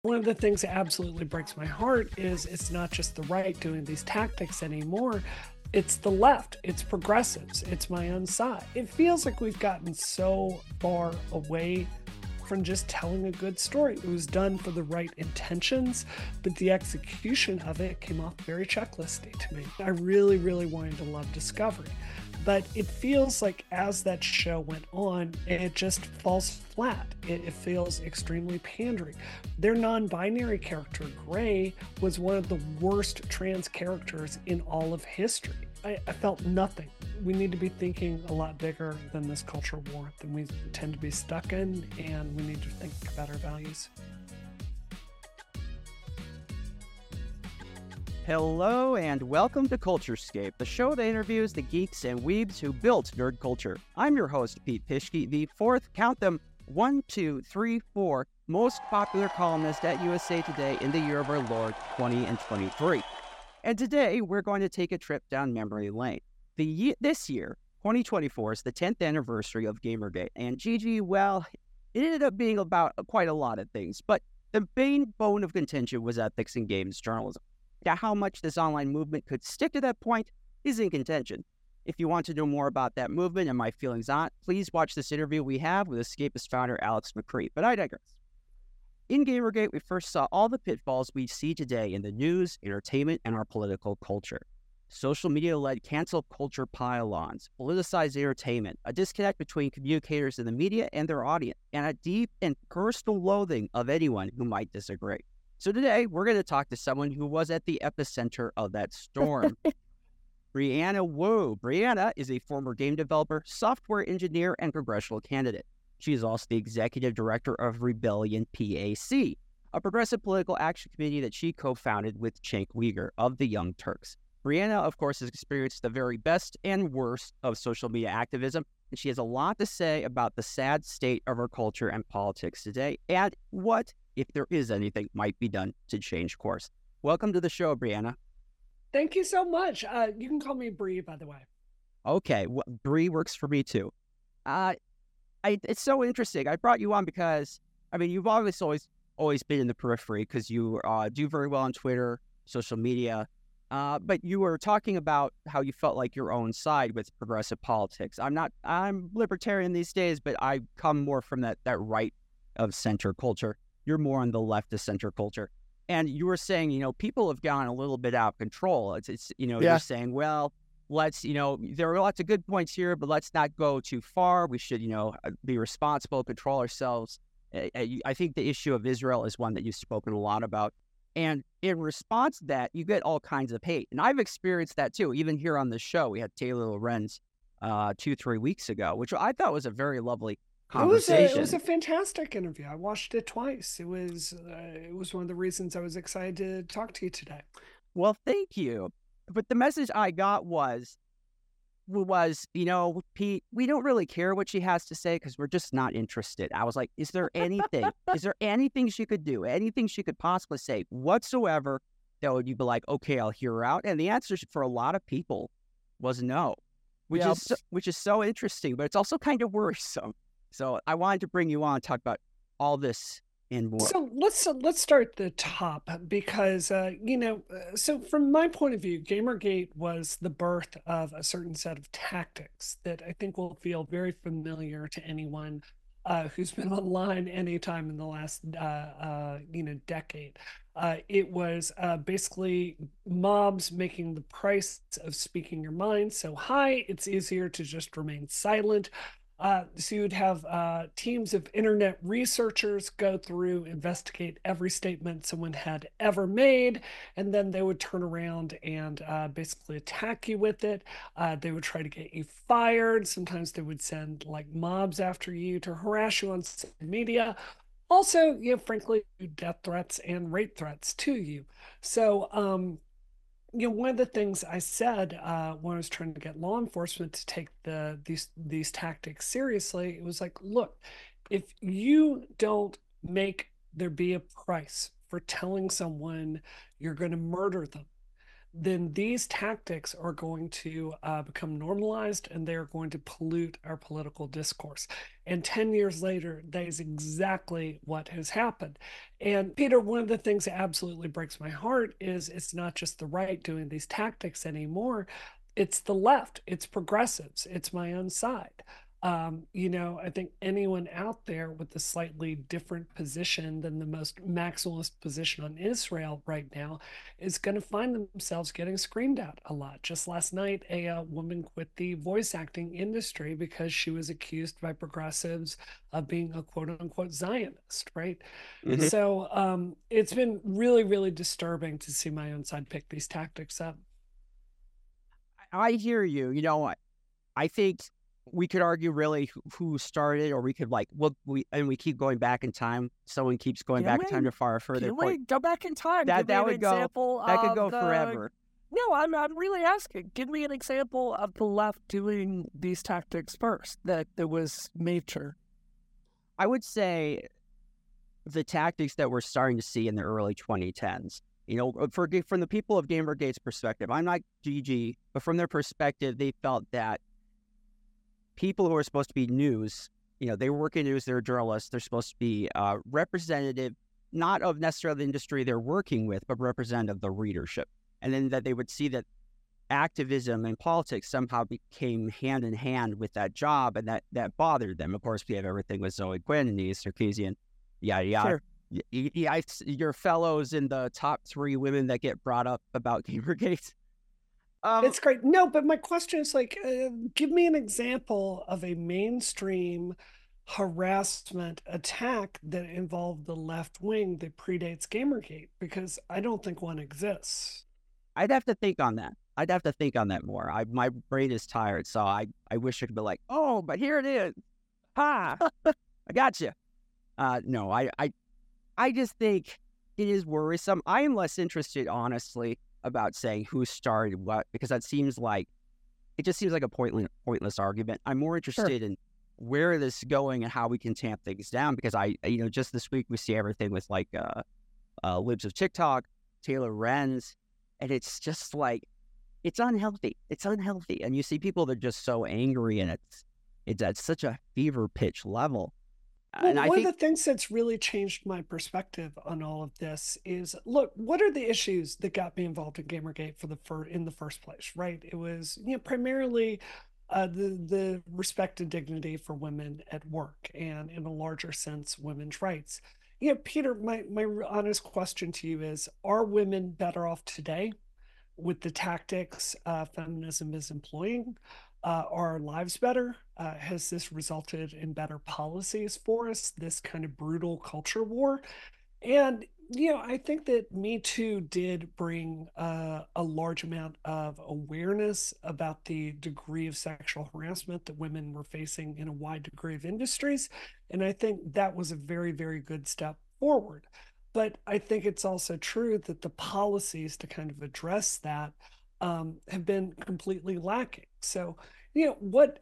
One of the things that absolutely breaks my heart is it's not just the right doing these tactics anymore. It's the left, it's progressives, it's my own side. It feels like we've gotten so far away from just telling a good story. It was done for the right intentions, but the execution of it came off very checklisty to me. I really, really wanted to love Discovery. But it feels like as that show went on, it just falls flat. It feels extremely pandering. Their non binary character, Gray, was one of the worst trans characters in all of history. I felt nothing. We need to be thinking a lot bigger than this cultural war than we tend to be stuck in, and we need to think about our values. Hello and welcome to Culturescape, the show that interviews the geeks and weebs who built nerd culture. I'm your host, Pete Pischke, the fourth, count them, 1, 2, 3, 4, most popular columnist at USA Today in the year of our Lord 2023. And today, we're going to take a trip down memory lane. This year, 2024, is the 10th anniversary of Gamergate, and Gigi, well, it ended up being about quite a lot of things, but the main bone of contention was ethics in games journalism. Now, how much this online movement could stick to that point is in contention. If you want to know more about that movement and my feelings on it, please watch this interview we have with Escapist founder Alex McCree. But I digress. In Gamergate, we first saw all the pitfalls we see today in the news, entertainment, and our political culture. Social media-led cancel culture pile-ons, politicized entertainment, a disconnect between communicators in the media and their audience, and a deep and personal loathing of anyone who might disagree. So today, we're going to talk to someone who was at the epicenter of that storm. Brianna Wu. Brianna is a former game developer, software engineer, and congressional candidate. She is also the executive director of Rebellion PAC, a progressive political action committee that she co-founded with Cenk Uygur of the Young Turks. Brianna, of course, has experienced the very best and worst of social media activism, and she has a lot to say about the sad state of our culture and politics today, and what, if there is anything, might be done to change course. Welcome to the show, Brianna. Thank you so much. You can call me Bree, by the way. Okay, Bree works for me too. It's so interesting. I brought you on because, you've obviously always been in the periphery because you do very well on Twitter, social media, but you were talking about how you felt like your own side with progressive politics. I'm libertarian these days, but I come more from that right of center culture. You're more on the left of center culture. And you were saying, people have gone a little bit out of control. You're saying, well, let's, there are lots of good points here, but let's not go too far. We should, be responsible, control ourselves. I think the issue of Israel is one that you've spoken a lot about. And in response to that, you get all kinds of hate. And I've experienced that too. Even here on the show, we had Taylor Lorenz 2-3 weeks ago, which I thought was a very lovely conversation. It was a fantastic interview. I watched it twice. It was one of the reasons I was excited to talk to you today. Well, thank you. But the message I got was, Pete, we don't really care what she has to say because we're just not interested. I was like, is there anything she could do, anything she could possibly say whatsoever that would you be like, okay, I'll hear her out? And the answer for a lot of people was no, which is so interesting, but it's also kind of worrisome. So I wanted to bring you on and talk about all this and more. So let's start at the top because, so from my point of view, Gamergate was the birth of a certain set of tactics that I think will feel very familiar to anyone who's been online anytime in the last, decade. It was basically mobs making the price of speaking your mind so high, it's easier to just remain silent. So you'd have teams of internet researchers go through, investigate every statement someone had ever made, and then they would turn around and basically attack you with it. They would try to get you fired. Sometimes they would send like mobs after you to harass you on social media. Also, frankly, death threats and rape threats to you. So, one of the things I said when I was trying to get law enforcement to take these tactics seriously, it was like, look, if you don't make there be a price for telling someone you're going to murder them, then these tactics are going to become normalized and they're going to pollute our political discourse. And 10 years later, that is exactly what has happened. And Peter, one of the things that absolutely breaks my heart is it's not just the right doing these tactics anymore. It's the left, it's progressives, it's my own side. I think anyone out there with a slightly different position than the most maximalist position on Israel right now is going to find themselves getting screamed at a lot. Just last night, a woman quit the voice acting industry because she was accused by progressives of being a quote unquote Zionist, right? Hmm. So it's been really, really disturbing to see my own side pick these tactics up. I hear you. I think we could argue really who started, or we could like we keep going back in time. Someone keeps going Can back in time we to far further can we point. go back in time? That Give me that an would go. example That could of go the. forever. No, I'm really asking. Give me an example of the left doing these tactics first that was major. I would say the tactics that we're starting to see in the early 2010s. From the people of Gamergate's perspective, I'm not GG, but from their perspective, they felt that people who are supposed to be news, they work in news, they're journalists, they're supposed to be representative, not of necessarily the industry they're working with, but representative of the readership. And then that they would see that activism and politics somehow became hand in hand with that job, and that bothered them. Of course, we have everything with Zoe Quinn and Denise Sarkeesian, yada, yada. Sure. Your fellows in the top 3 women that get brought up about Gamergate. It's great. No, but my question is like, give me an example of a mainstream harassment attack that involved the left wing that predates Gamergate, because I don't think one exists. I'd have to think on that. I'd have to think on that more. My brain is tired, so I wish I could be like, oh, but here it is. Ha! I got you. No, I just think it is worrisome. I am less interested, honestly, about saying who started what, because it just seems like a pointless argument. I'm more interested in where this is going and how we can tamp things down, because just this week we see everything with like libs of TikTok, Taylor Renz, and it's just like, it's unhealthy. It's unhealthy. And you see people that are just so angry, and it's at such a fever pitch level. Well, one of the things that's really changed my perspective on all of this is, look, what are the issues that got me involved in Gamergate in the first place, right? It was primarily the respect and dignity for women at work, and in a larger sense, women's rights. Peter, my honest question to you is: are women better off today with the tactics feminism is employing? Are our lives better? Has this resulted in better policies for us, this kind of brutal culture war? And, I think that Me Too did bring a large amount of awareness about the degree of sexual harassment that women were facing in a wide degree of industries. And I think that was a very, very good step forward. But I think it's also true that the policies to kind of address that have been completely lacking. So, what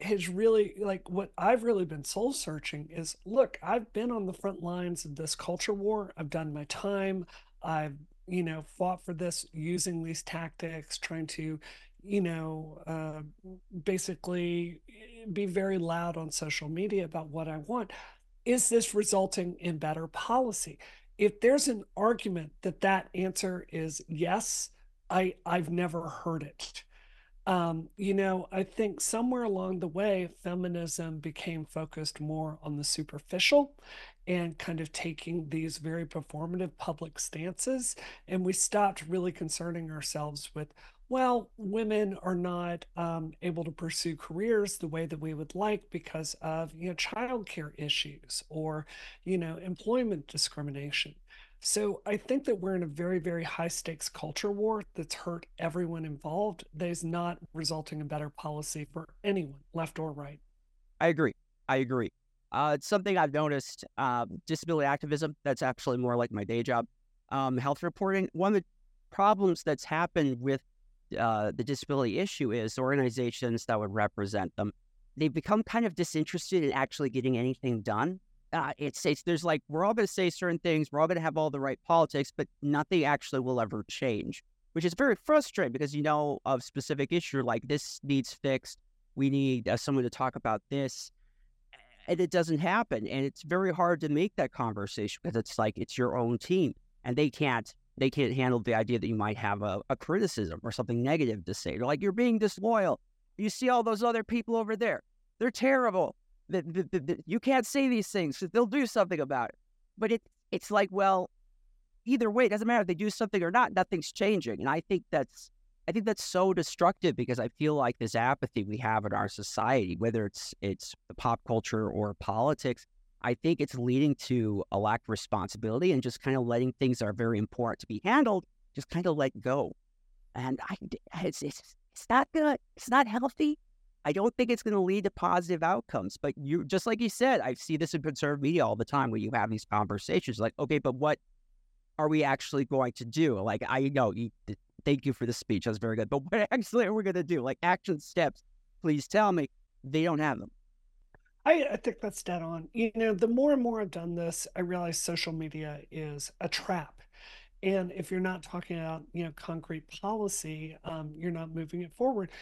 I've really been soul searching is, look, I've been on the front lines of this culture war. I've done my time. I've, fought for this using these tactics, trying to, basically be very loud on social media about what I want. Is this resulting in better policy? If there's an argument that answer is yes, I've never heard it. I think somewhere along the way, feminism became focused more on the superficial and kind of taking these very performative public stances. And we stopped really concerning ourselves with, well, women are not able to pursue careers the way that we would like because of, childcare issues or, employment discrimination. So I think that we're in a very, very high stakes culture war that's hurt everyone involved. That is not resulting in better policy for anyone, left or right. I agree. It's something I've noticed, disability activism, that's actually more like my day job. Health reporting, one of the problems that's happened with the disability issue is organizations that would represent them, they've become kind of disinterested in actually getting anything done. There's like, we're all going to say certain things, we're all going to have all the right politics, but nothing actually will ever change. which is very frustrating because you know of specific issue like this needs fixed. We need someone to talk about this, and it doesn't happen. And it's very hard to make that conversation because it's like it's your own team, and they can't handle the idea that you might have a criticism or something negative to say. They're like, you're being disloyal. You see all those other people over there. They're terrible. You can't say these things because they'll do something about it. But it's like, well, either way, it doesn't matter if they do something or not, nothing's changing. And I think that's so destructive because I feel like this apathy we have in our society, whether it's the pop culture or politics, I think it's leading to a lack of responsibility and just kind of letting things that are very important to be handled just kind of let go. And it's not healthy. I don't think it's going to lead to positive outcomes. But you, just like you said, I see this in conservative media all the time where you have these conversations like, okay, but what are we actually going to do? Like, I know thank you for the speech. That was very good. But what actually are we going to do? Like action steps, please tell me. They don't have them. I think that's dead on. The more and more I've done this, I realize social media is a trap. And if you're not talking about, concrete policy, you're not moving it forward.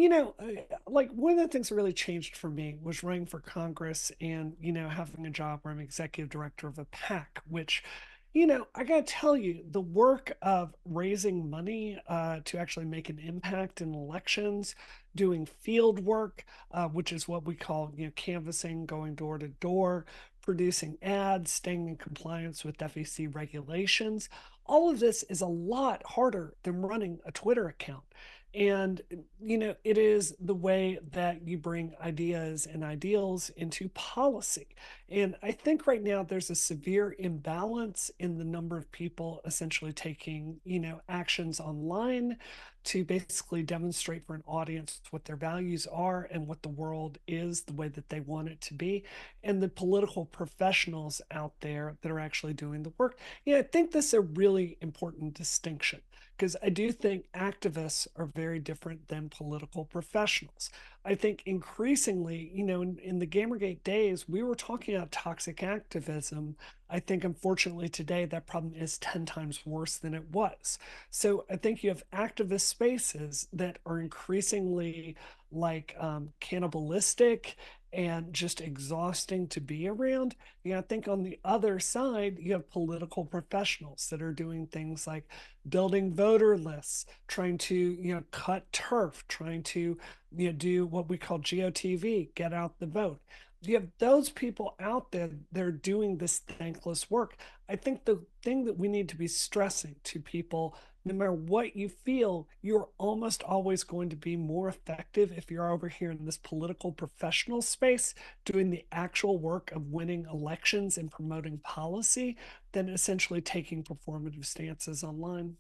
Like one of the things that really changed for me was running for Congress and, having a job where I'm executive director of a PAC, which, I got to tell you, the work of raising money to actually make an impact in elections, doing field work, which is what we call, canvassing, going door to door, producing ads, staying in compliance with FEC regulations. All of this is a lot harder than running a Twitter account. And, it is the way that you bring ideas and ideals into policy. And I think right now there's a severe imbalance in the number of people essentially taking, actions online to basically demonstrate for an audience what their values are and what the world is the way that they want it to be, and the political professionals out there that are actually doing the work. I think this is a really important distinction because I do think activists are very different than political professionals. I think increasingly, in the Gamergate days, we were talking about toxic activism. I think unfortunately today that problem is 10 times worse than it was. So I think you have activist spaces that are increasingly like cannibalistic and just exhausting to be around. I think on the other side, you have political professionals that are doing things like building voter lists, trying to, cut turf, trying to, do what we call GOTV, get out the vote. You have those people out there, they're doing this thankless work. I think the thing that we need to be stressing to people, no matter what you feel, you're almost always going to be more effective if you're over here in this political professional space doing the actual work of winning elections and promoting policy than essentially taking performative stances online.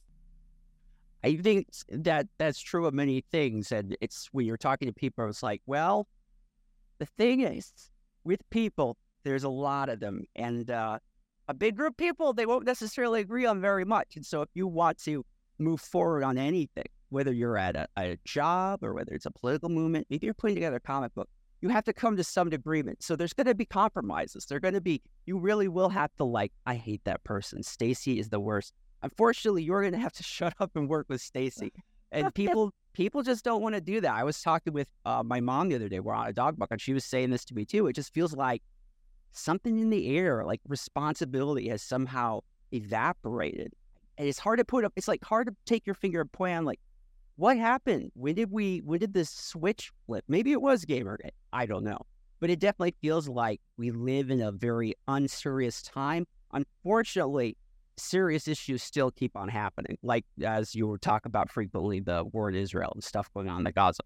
I think that that's true of many things. And it's when you're talking to people, it's like, well, the thing is, with people, there's a lot of them. And a big group of people, they won't necessarily agree on very much. And so if you want to move forward on anything, whether you're at a job or whether it's a political movement, maybe you're putting together a comic book, you have to come to some agreement. So there's going to be compromises. You really will have to like, I hate that person. Stacy is the worst. Unfortunately, you're going to have to shut up and work with Stacy. And people just don't want to do that. I was talking with my mom the other day. We're on a dog walk, and she was saying this to me too. It just feels like something in the air, like responsibility has somehow evaporated. And it's hard to put up. It's like hard to take your finger and point on like, what happened? When did this switch flip? Maybe it was Gamergate. I don't know. But it definitely feels like we live in a very unserious time. Unfortunately, serious issues still keep on happening. Like, as you were talking about frequently, the war in Israel and stuff going on in the Gaza.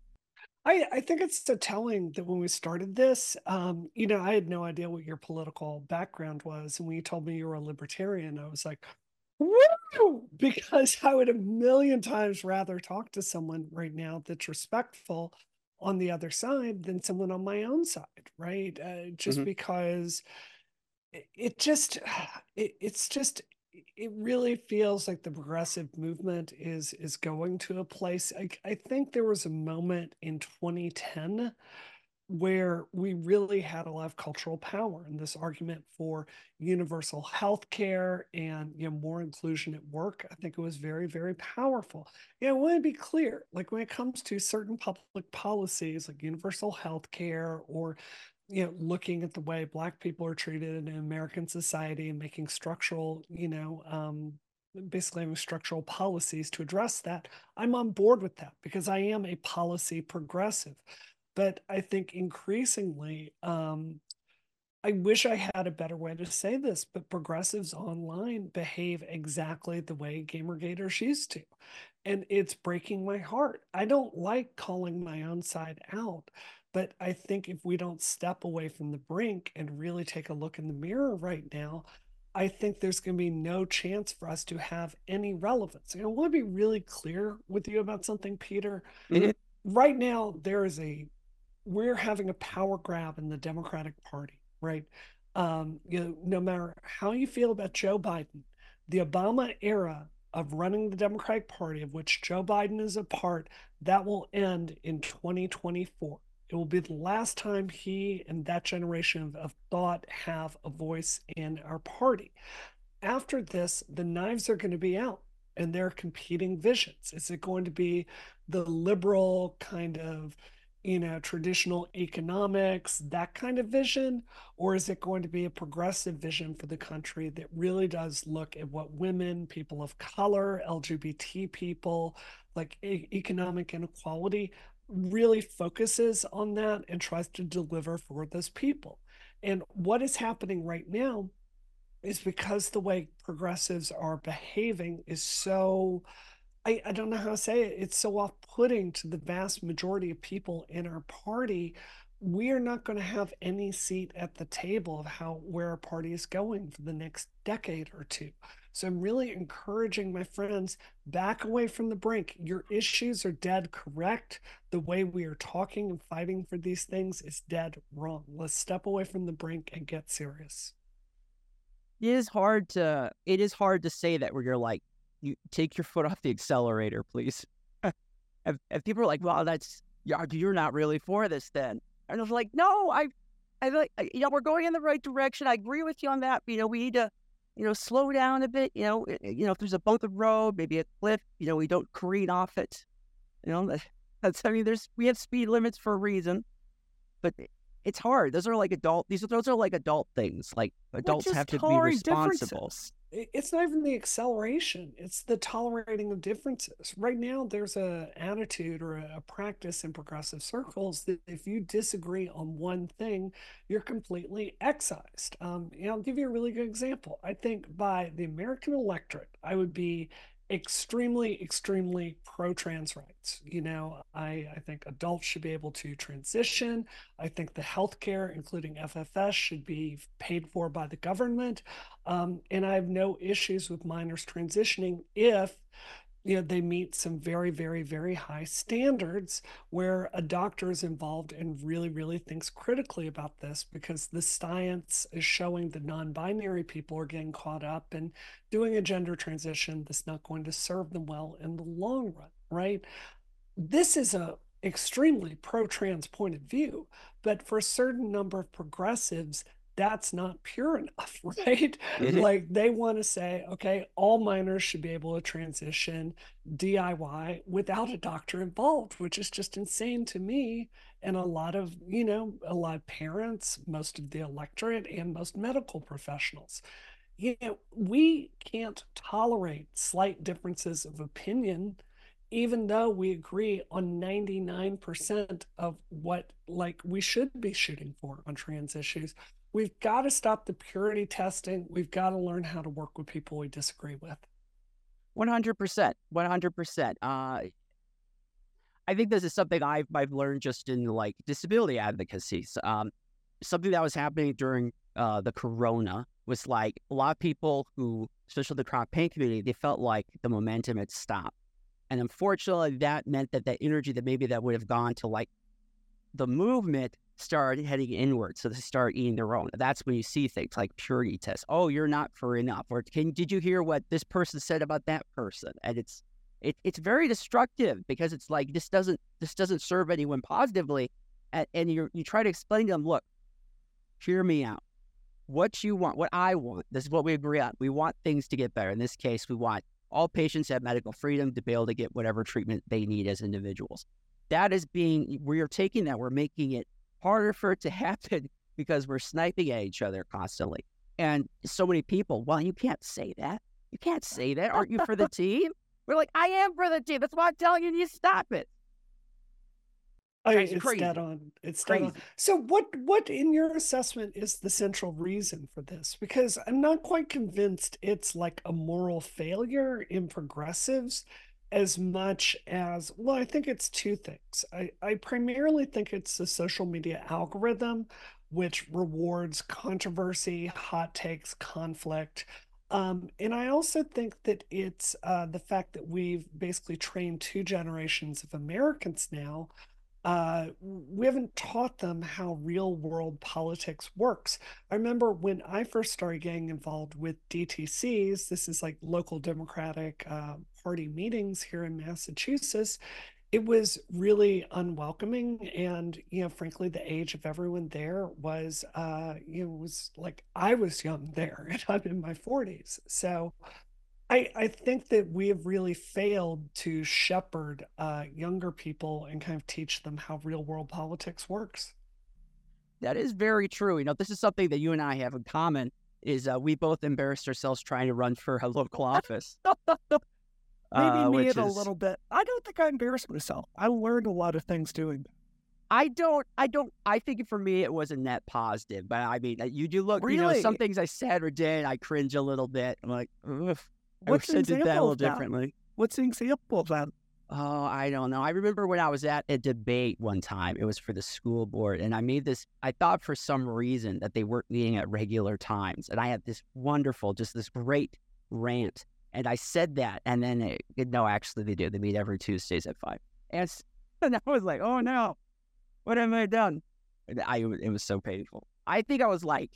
I think it's so telling that when we started this, I had no idea what your political background was. And when you told me you were a libertarian, I was like, woo! Because I would a million times rather talk to someone right now that's respectful on the other side than someone on my own side, right? Just Hmm. because it just it's just it really feels like the progressive movement is going to a place. I think there was a moment in 2010 where we really had a lot of cultural power, and this argument for universal health care and more inclusion at work, I think it was very, very powerful. I want to be clear, like when it comes to certain public policies like universal health care, or looking at the way Black people are treated in American society and making structural, basically having structural policies to address that, I'm on board with that because I am a policy progressive. But I think increasingly, I wish I had a better way to say this, but progressives online behave exactly the way Gamergaters used to. And it's breaking my heart. I don't like calling my own side out, but I think if we don't step away from the brink and really take a look in the mirror right now, I think there's going to be no chance for us to have any relevance. I want to be really clear with you about something, Peter. Mhm. Right now, we're having a power grab in the Democratic Party, right? No matter how you feel about Joe Biden, the Obama era of running the Democratic Party, of which Joe Biden is a part, that will end in 2024. It will be the last time he and that generation of thought have a voice in our party. After this, the knives are going to be out and there are competing visions. Is it going to be the liberal kind of, traditional economics, that kind of vision? Or is it going to be a progressive vision for the country that really does look at what women, people of color, LGBT people, like economic inequality, really focuses on that and tries to deliver for those people? And what is happening right now is because the way progressives are behaving is so, I don't know how to say it, it's so off-putting to the vast majority of people in our party. We are not going to have any seat at the table of where our party is going for the next decade or two. So I'm really encouraging my friends, back away from the brink. Your issues are dead correct. The way we are talking and fighting for these things is dead wrong. Let's step away from the brink and get serious. It is hard to say that where you're like, you take your foot off the accelerator, please. If people are like, well, you're not really for this then. And I was like, no, I like, we're going in the right direction. I agree with you on that. We need to, slow down a bit. If there's a bump in the road, maybe a cliff, we don't careen off it. We have speed limits for a reason, but it's hard. Those are like adult things. Like adults have to be responsible. It's not even the acceleration, it's the tolerating of differences. Right now, there's a attitude or a practice in progressive circles that if you disagree on one thing, you're completely excised. I'll give you a really good example. I think by the American electorate, I would be extremely, extremely pro-trans rights. I think adults should be able to transition. I think the healthcare, including FFS, should be paid for by the government. And I have no issues with minors transitioning if they meet some very, very, very high standards where a doctor is involved and really, really thinks critically about this, because the science is showing that non-binary people are getting caught up and doing a gender transition that's not going to serve them well in the long run, right? This is a extremely pro-trans point of view, but for a certain number of progressives, that's not pure enough, right? Like they want to say, okay, all minors should be able to transition DIY without a doctor involved, which is just insane to me. And a lot of parents, most of the electorate, and most medical professionals. We can't tolerate slight differences of opinion, even though we agree on 99% of what we should be shooting for on trans issues. We've got to stop the purity testing. We've got to learn how to work with people we disagree with. 100%. 100%. I think this is something I've learned just in disability advocacy. Something that was happening during the corona was a lot of people who, especially the chronic pain community, they felt like the momentum had stopped. And unfortunately, that meant that energy that would have gone to the movement started heading inward. So they start eating their own. That's when you see things like purity tests. Oh, you're not for enough. Or did you hear what this person said about that person? And it's very destructive, because it's this doesn't serve anyone positively. And you try to explain to them, look, hear me out. What you want, what I want, this is what we agree on. We want things to get better. In this case, we want all patients to have medical freedom to be able to get whatever treatment they need as individuals. That is we are taking that, we're making it harder for it to happen because we're sniping at each other constantly. And so many people, well, you can't say that. You can't say that. Aren't you for the team? We're like, I am for the team. That's why I'm telling you, you stop it. It's dead on. It's dead on. So what in your assessment is the central reason for this? Because I'm not quite convinced it's like a moral failure in progressives as much as, well, I think it's two things. I primarily think it's the social media algorithm, which rewards controversy, hot takes, conflict. And I also think that it's the fact that we've basically trained two generations of Americans now. We haven't taught them how real world politics works. I remember when I first started getting involved with DTCs, this is like local Democratic Party meetings here in Massachusetts. It was really unwelcoming. And, frankly, the age of everyone there was, was like I was young there and I'm in my 40s. So I think that we have really failed to shepherd younger people and kind of teach them how real world politics works. That is very true. This is something that you and I have in common is we both embarrassed ourselves trying to run for a local office. Maybe me a little bit. I don't think I embarrassed myself. I learned a lot of things doing that. I think for me it was a net positive, but I mean, you do look, really? Some things I said or did, I cringe a little bit. I'm like, oof. I wish I did that a little differently. What's an example of that? Oh, I don't know. I remember when I was at a debate one time, it was for the school board, and I thought for some reason that they weren't meeting at regular times. And I had this great rant. And I said that, and then, no, actually they do. They meet every Tuesdays at 5. And I was like, oh no, what have I done? It was so painful. I think I was like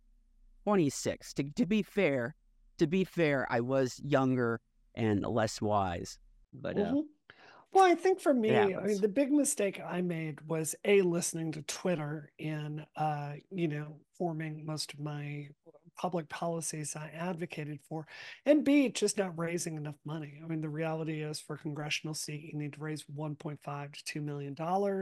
26. To be fair, I was younger and less wise. But well, I think for me, I mean, the big mistake I made was listening to Twitter and forming most of my public policies I advocated for, and B, just not raising enough money. I mean, the reality is for a congressional seat, you need to raise $1.5 to $2 million.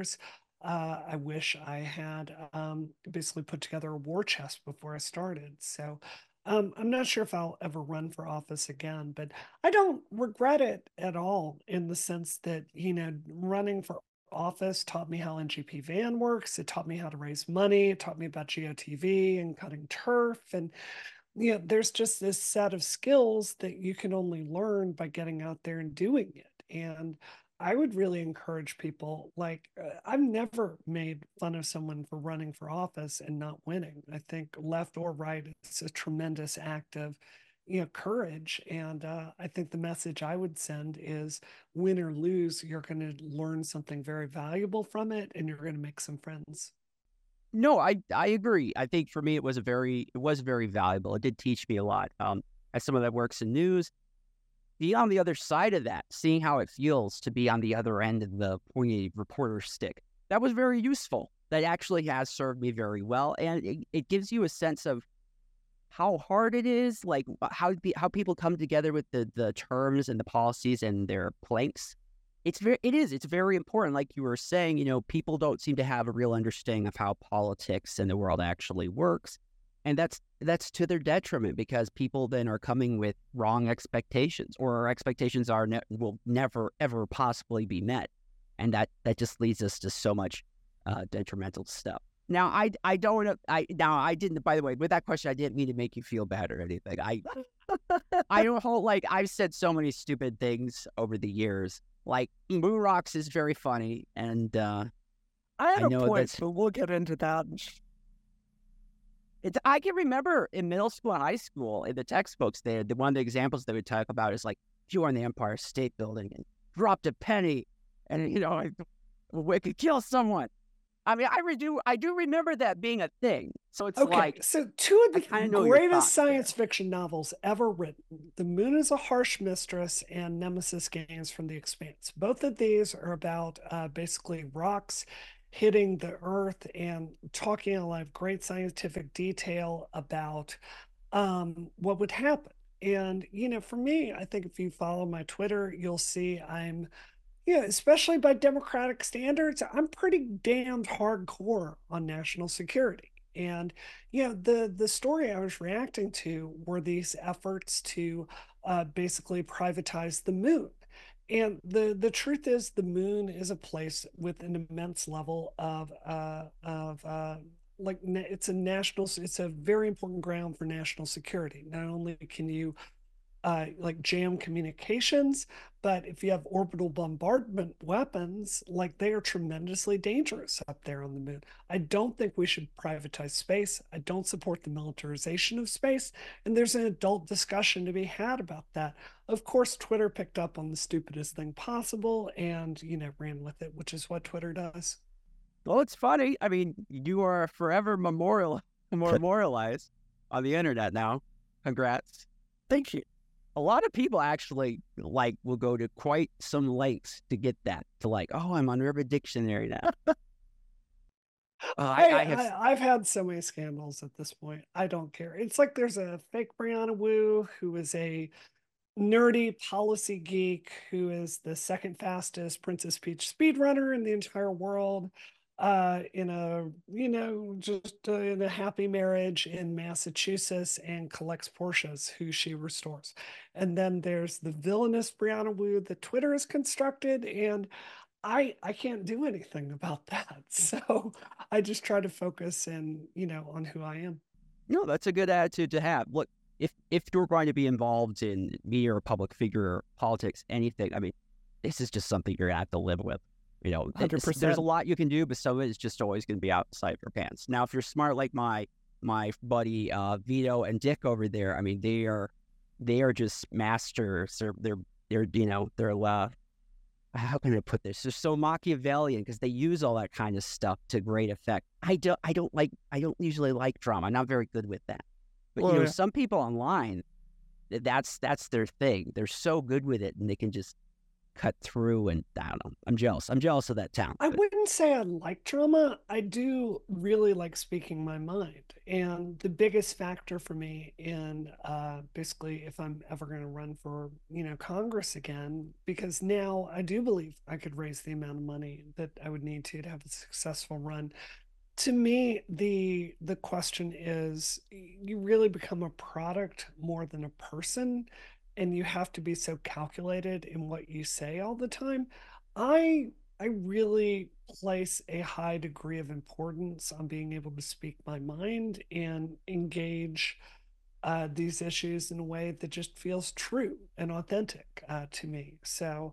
I wish I had basically put together a war chest before I started. So I'm not sure if I'll ever run for office again, but I don't regret it at all in the sense that, running for office taught me how NGP van works. It taught me how to raise money. It taught me about GOTV and cutting turf. And, there's just this set of skills that you can only learn by getting out there and doing it. And I would really encourage people, I've never made fun of someone for running for office and not winning. I think left or right, it's a tremendous act of, courage. And I think the message I would send is win or lose, you're going to learn something very valuable from it and you're going to make some friends. No, I agree. I think for me, it was very valuable. It did teach me a lot. As someone that works in news, be on the other side of that, seeing how it feels to be on the other end of the pointy reporter stick. That was very useful. That actually has served me very well. And it gives you a sense of how hard it is, like how people come together with the terms and the policies and their planks. It's very important. Like you were saying, people don't seem to have a real understanding of how politics and the world actually works. And that's to their detriment because people then are coming with wrong expectations, or our expectations will never ever possibly be met, and that just leads us to so much detrimental stuff. Now I didn't. By the way, with that question, I didn't mean to make you feel bad or anything. I don't hold I've said so many stupid things over the years. Like Moo Rocks is very funny, and I had a point, but we'll get into that. I can remember in middle school and high school, in the textbooks, one of the examples they would talk about is like, if you were in the Empire State Building and dropped a penny and, we could kill someone. I mean, I do remember that being a thing. So it's so two of the greatest science fiction novels ever written, The Moon is a Harsh Mistress and Nemesis Gains from the Expanse. Both of these are about basically rocks hitting the earth and talking a lot of great scientific detail about what would happen. And, for me, I think if you follow my Twitter, you'll see I'm, especially by Democratic standards, I'm pretty damned hardcore on national security. And, the story I was reacting to were these efforts to basically privatize the moon. And the truth is, the moon is a place with an immense level of it's a very important ground for national security. Not only can you like jam communications, but if you have orbital bombardment weapons, like they are tremendously dangerous up there on the moon. I don't think we should privatize space. I don't support the militarization of space. And there's an adult discussion to be had about that. Of course, Twitter picked up on the stupidest thing possible and, ran with it, which is what Twitter does. Well, it's funny. I mean, you are forever memorialized on the internet now. Congrats. Thank you. A lot of people actually will go to quite some lengths to get that, to oh, I'm on Urban Dictionary now. I've had so many scandals at this point. I don't care. It's like there's a fake Brianna Wu who is a nerdy policy geek who is the second fastest Princess Peach speedrunner in the entire world. In a happy marriage in Massachusetts and collects Porsches who she restores. And then there's the villainous Brianna Wu that Twitter has constructed, and I can't do anything about that. So I just try to focus on who I am. No, that's a good attitude to have. Look, if you're going to be involved in media or public figure or politics, anything, I mean, this is just something you're going to have to live with. 100%. There's a lot you can do, but some of it is just always going to be outside your pants. Now, if you're smart like my buddy Vito and Dick over there, I mean, they are just masters. They're how can I put this? They're so Machiavellian because they use all that kind of stuff to great effect. I don't usually like drama. I'm not very good with that. But some people online, that's their thing. They're so good with it, and they can just cut through, and I don't know. I'm jealous. I'm jealous of that talent. I wouldn't say I like drama. I do really like speaking my mind. And the biggest factor for me in basically if I'm ever going to run for, Congress again, because now I do believe I could raise the amount of money that I would need to have a successful run. To me, the question is, you really become a product more than a person, and you have to be so calculated in what you say all the time. I really place a high degree of importance on being able to speak my mind and engage these issues in a way that just feels true and authentic to me. So,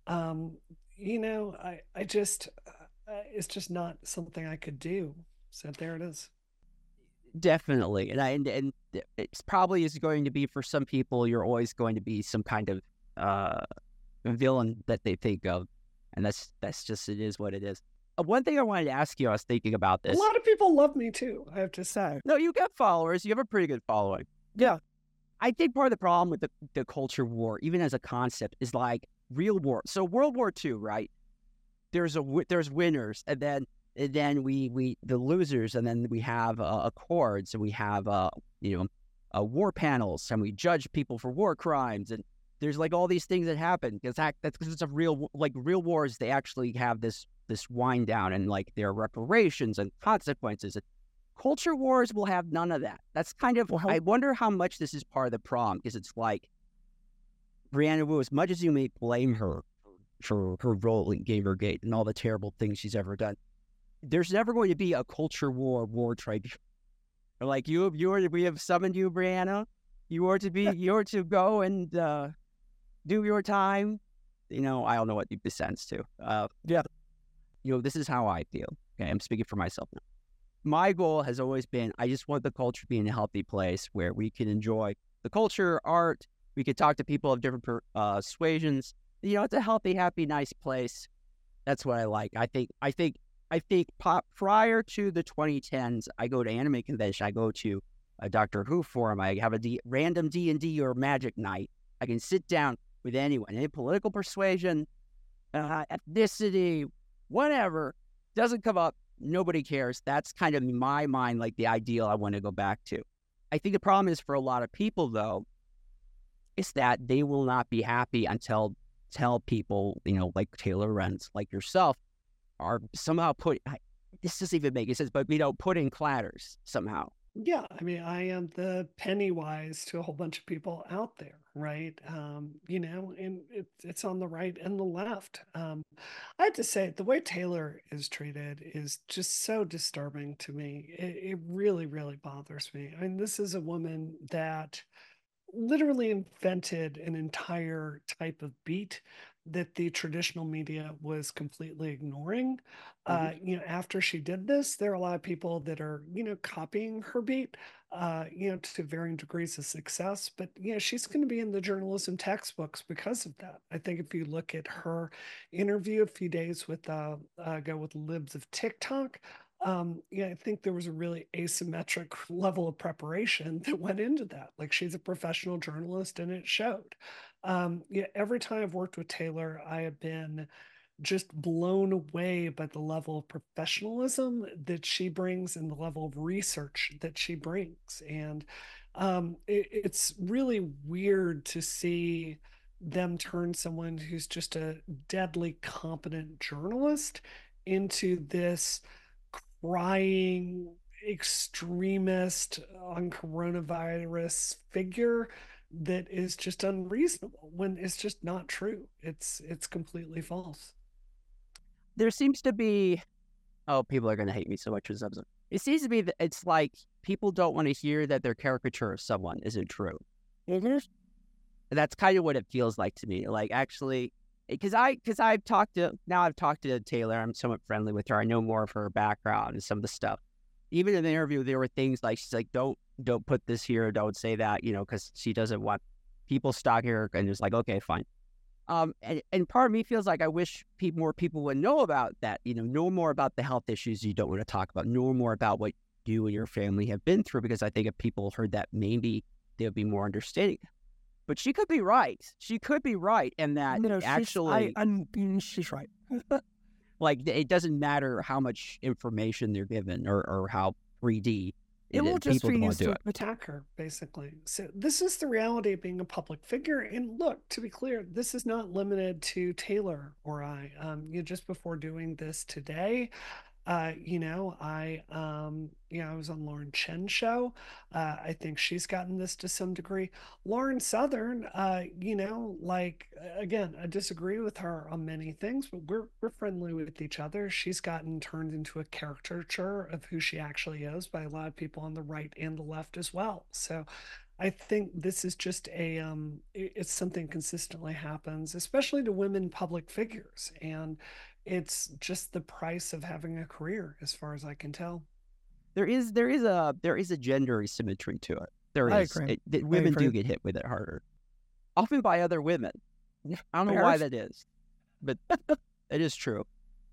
I just it's just not something I could do. So there it is. Definitely, and it's probably is going to be for some people. You're always going to be some kind of villain that they think of, and that's just it is what it is. One thing I wanted to ask you, I was thinking about this. A lot of people love me too, I have to say. No, you get followers. You have a pretty good following. Yeah, I think part of the problem with the culture war, even as a concept, is like real war. So World War II, right? There's winners, and then we the losers, and then we have accords, and we have war panels, and we judge people for war crimes, and there's like all these things that happen because that's because it's a real wars. They actually have this wind down, and like there are reparations and consequences. And culture wars will have none of that. That's kind of I wonder how much this is part of the problem, because it's like Brianna Wu, as much as you may blame her for her role in Gamergate and all the terrible things she's ever done, there's never going to be a culture war tribunal. Like we have summoned you, Brianna. You are to go and do your time. I don't know what you've been sentenced to. Yeah. This is how I feel. Okay, I'm speaking for myself now. My goal has always been, I just want the culture to be in a healthy place where we can enjoy the culture, art. We could talk to people of different persuasions. It's a healthy, happy, nice place. That's what I like. I think prior to the 2010s, I go to anime convention. I go to a Doctor Who forum. I have a random D&D or Magic night. I can sit down with anyone, any political persuasion, ethnicity, whatever. Doesn't come up. Nobody cares. That's kind of in my mind, like the ideal I want to go back to. I think the problem is for a lot of people, though, is that they will not be happy until tell people, like Taylor Renz, like yourself, are somehow this doesn't even make sense, but, put in clatters somehow. Yeah, I mean, I am the Pennywise to a whole bunch of people out there, right? And it's on the right and the left. I have to say, the way Taylor is treated is just so disturbing to me. It really, really bothers me. I mean, this is a woman that literally invented an entire type of beat that the traditional media was completely ignoring. Mhm. After she did this, there are a lot of people that are, copying her beat, to varying degrees of success. But, she's going to be in the journalism textbooks because of that. I think if you look at her interview a few days with go with Libs of TikTok, yeah, I think there was a really asymmetric level of preparation that went into that. Like she's a professional journalist and it showed. Yeah, every time I've worked with Taylor, I have been just blown away by the level of professionalism that she brings and the level of research that she brings. And it's really weird to see them turn someone who's just a deadly competent journalist into this crying extremist on coronavirus figure that is just unreasonable when it's just not true. It's completely false. There seems to be, oh, people are going to hate me so much for this episode. It seems to be that it's like people don't want to hear that their caricature of someone isn't true. That's kind of what it feels like to me. Like actually, because I've talked to Taylor. I'm somewhat friendly with her. I know more of her background and some of the stuff. Even in the interview, there were things like she's like, don't put this here, don't say that, because she doesn't want people stalking her. And it's like, okay, fine. And part of me feels like I wish more people would know about that. Know more about the health issues you don't want to talk about. Know more about what you and your family have been through, because I think if people heard that, maybe they'll be more understanding. But she could be right. She could be right, and that she's right. like it doesn't matter how much information they're given or how 3D it will just people be want used to do to attack her, basically. So this is the reality of being a public figure. And look, to be clear, this is not limited to Taylor or I. Just before doing this today, I was on Lauren Chen's show. I think she's gotten this to some degree. Lauren Southern, again, I disagree with her on many things, but we're friendly with each other. She's gotten turned into a caricature of who she actually is by a lot of people on the right and the left as well. So I think this is just it's something consistently happens, especially to women public figures. And it's just the price of having a career, as far as I can tell. There is a gender asymmetry to it. There I is. agree. Women do get hit with it harder, often by other women. I don't know why that is, but it is true.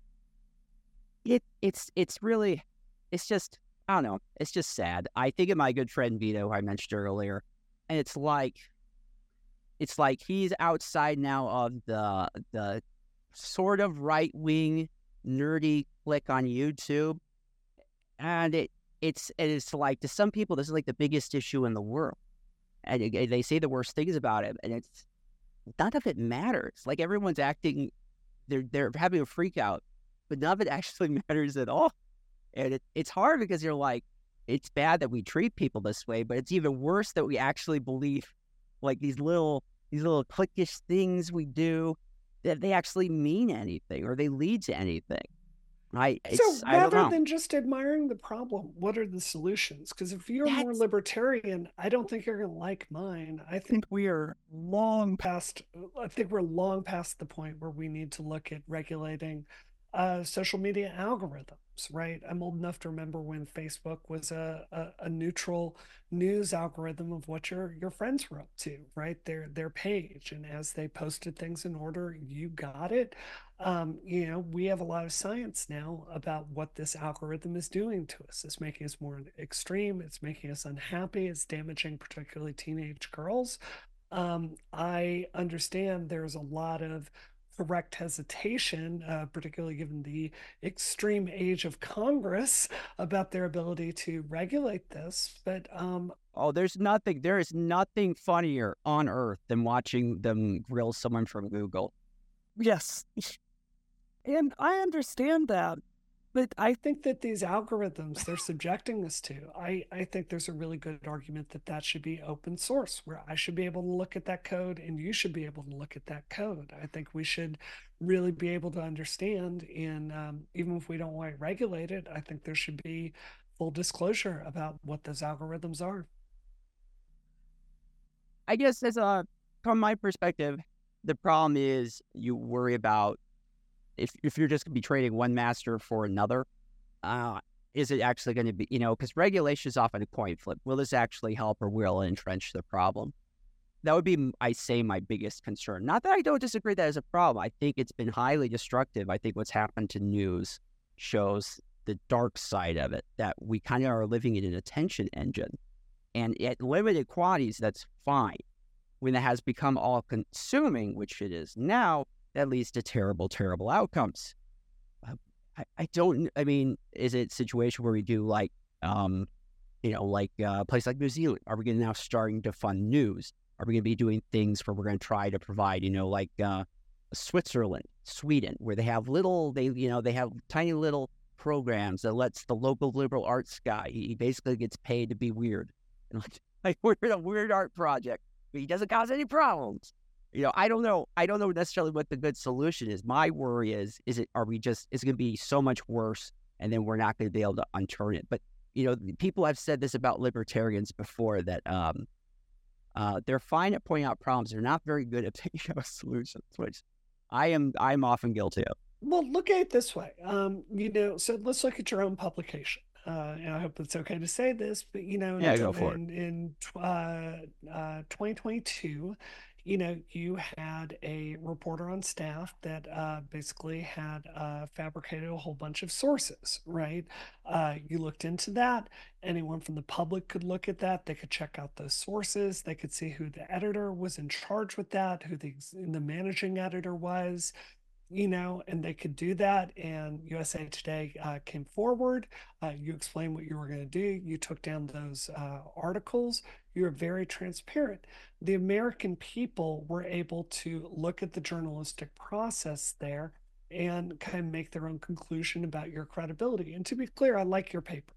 It's really, it's just, I don't know. It's just sad. I think of my good friend Vito, who I mentioned earlier, and it's like he's outside now of the sort of right-wing nerdy click on YouTube, and it's like, to some people this is like the biggest issue in the world, and they say the worst things about it, and it's none of it matters. Like everyone's acting, they're having a freak out, but none of it actually matters at all. And it's hard because you're like, it's bad that we treat people this way, but it's even worse that we actually believe like these little cliquish things we do, that they actually mean anything or they lead to anything. So rather than just admiring the problem, what are the solutions? Because if you're more libertarian, I don't think you're going to like mine. I think we're long past the point where we need to look at regulating social media algorithms, right? I'm old enough to remember when Facebook was a neutral news algorithm of what your friends were up to, right? Their page, and as they posted things in order, you got it. We have a lot of science now about what this algorithm is doing to us. It's making us more extreme. It's making us unhappy. It's damaging particularly teenage girls. I understand there's a lot of correct hesitation, particularly given the extreme age of Congress, about their ability to regulate this. But Oh, there is nothing funnier on earth than watching them grill someone from Google. Yes. And I understand that. But I think that these algorithms they're subjecting us to, I think there's a really good argument that that should be open source, where I should be able to look at that code and you should be able to look at that code. I think we should really be able to understand, and even if we don't want to regulate it, I think there should be full disclosure about what those algorithms are. I guess from my perspective, the problem is you worry about if you're just going to be trading one master for another, is it actually going to be, because regulation is often a coin flip. Will this actually help or will it entrench the problem? That would be, I say, my biggest concern. Not that I don't disagree that is a problem. I think it's been highly destructive. I think what's happened to news shows the dark side of it, that we kind of are living in an attention engine. And at limited quantities, that's fine. When it has become all-consuming, which it is now, that leads to terrible, terrible outcomes. I mean, is it a situation where we do like, a place like New Zealand? Are we going to now starting to fund news? Are we going to be doing things where we're going to try to provide, Switzerland, Sweden, where they have tiny little programs that lets the local liberal arts guy, he basically gets paid to be weird. And like we're in a weird art project, but he doesn't cause any problems. I don't know necessarily what the good solution is. My worry is it going to be so much worse and then we're not going to be able to unturn it. But, people have said this about libertarians before, that they're fine at pointing out problems. They're not very good at picking out solutions, which I'm often guilty of. Well, look at it this way. So let's look at your own publication. And I hope it's okay to say this, but Yeah, go for it. in 2022, you had a reporter on staff that basically had fabricated a whole bunch of sources, right? You looked into that. Anyone from the public could look at that. They could check out those sources. They could see who the editor was in charge with that, who the managing editor was, and they could do that. And USA Today came forward. You explained what you were going to do. You took down those articles. You were very transparent. The American people were able to look at the journalistic process there and kind of make their own conclusion about your credibility. And to be clear, I like your paper.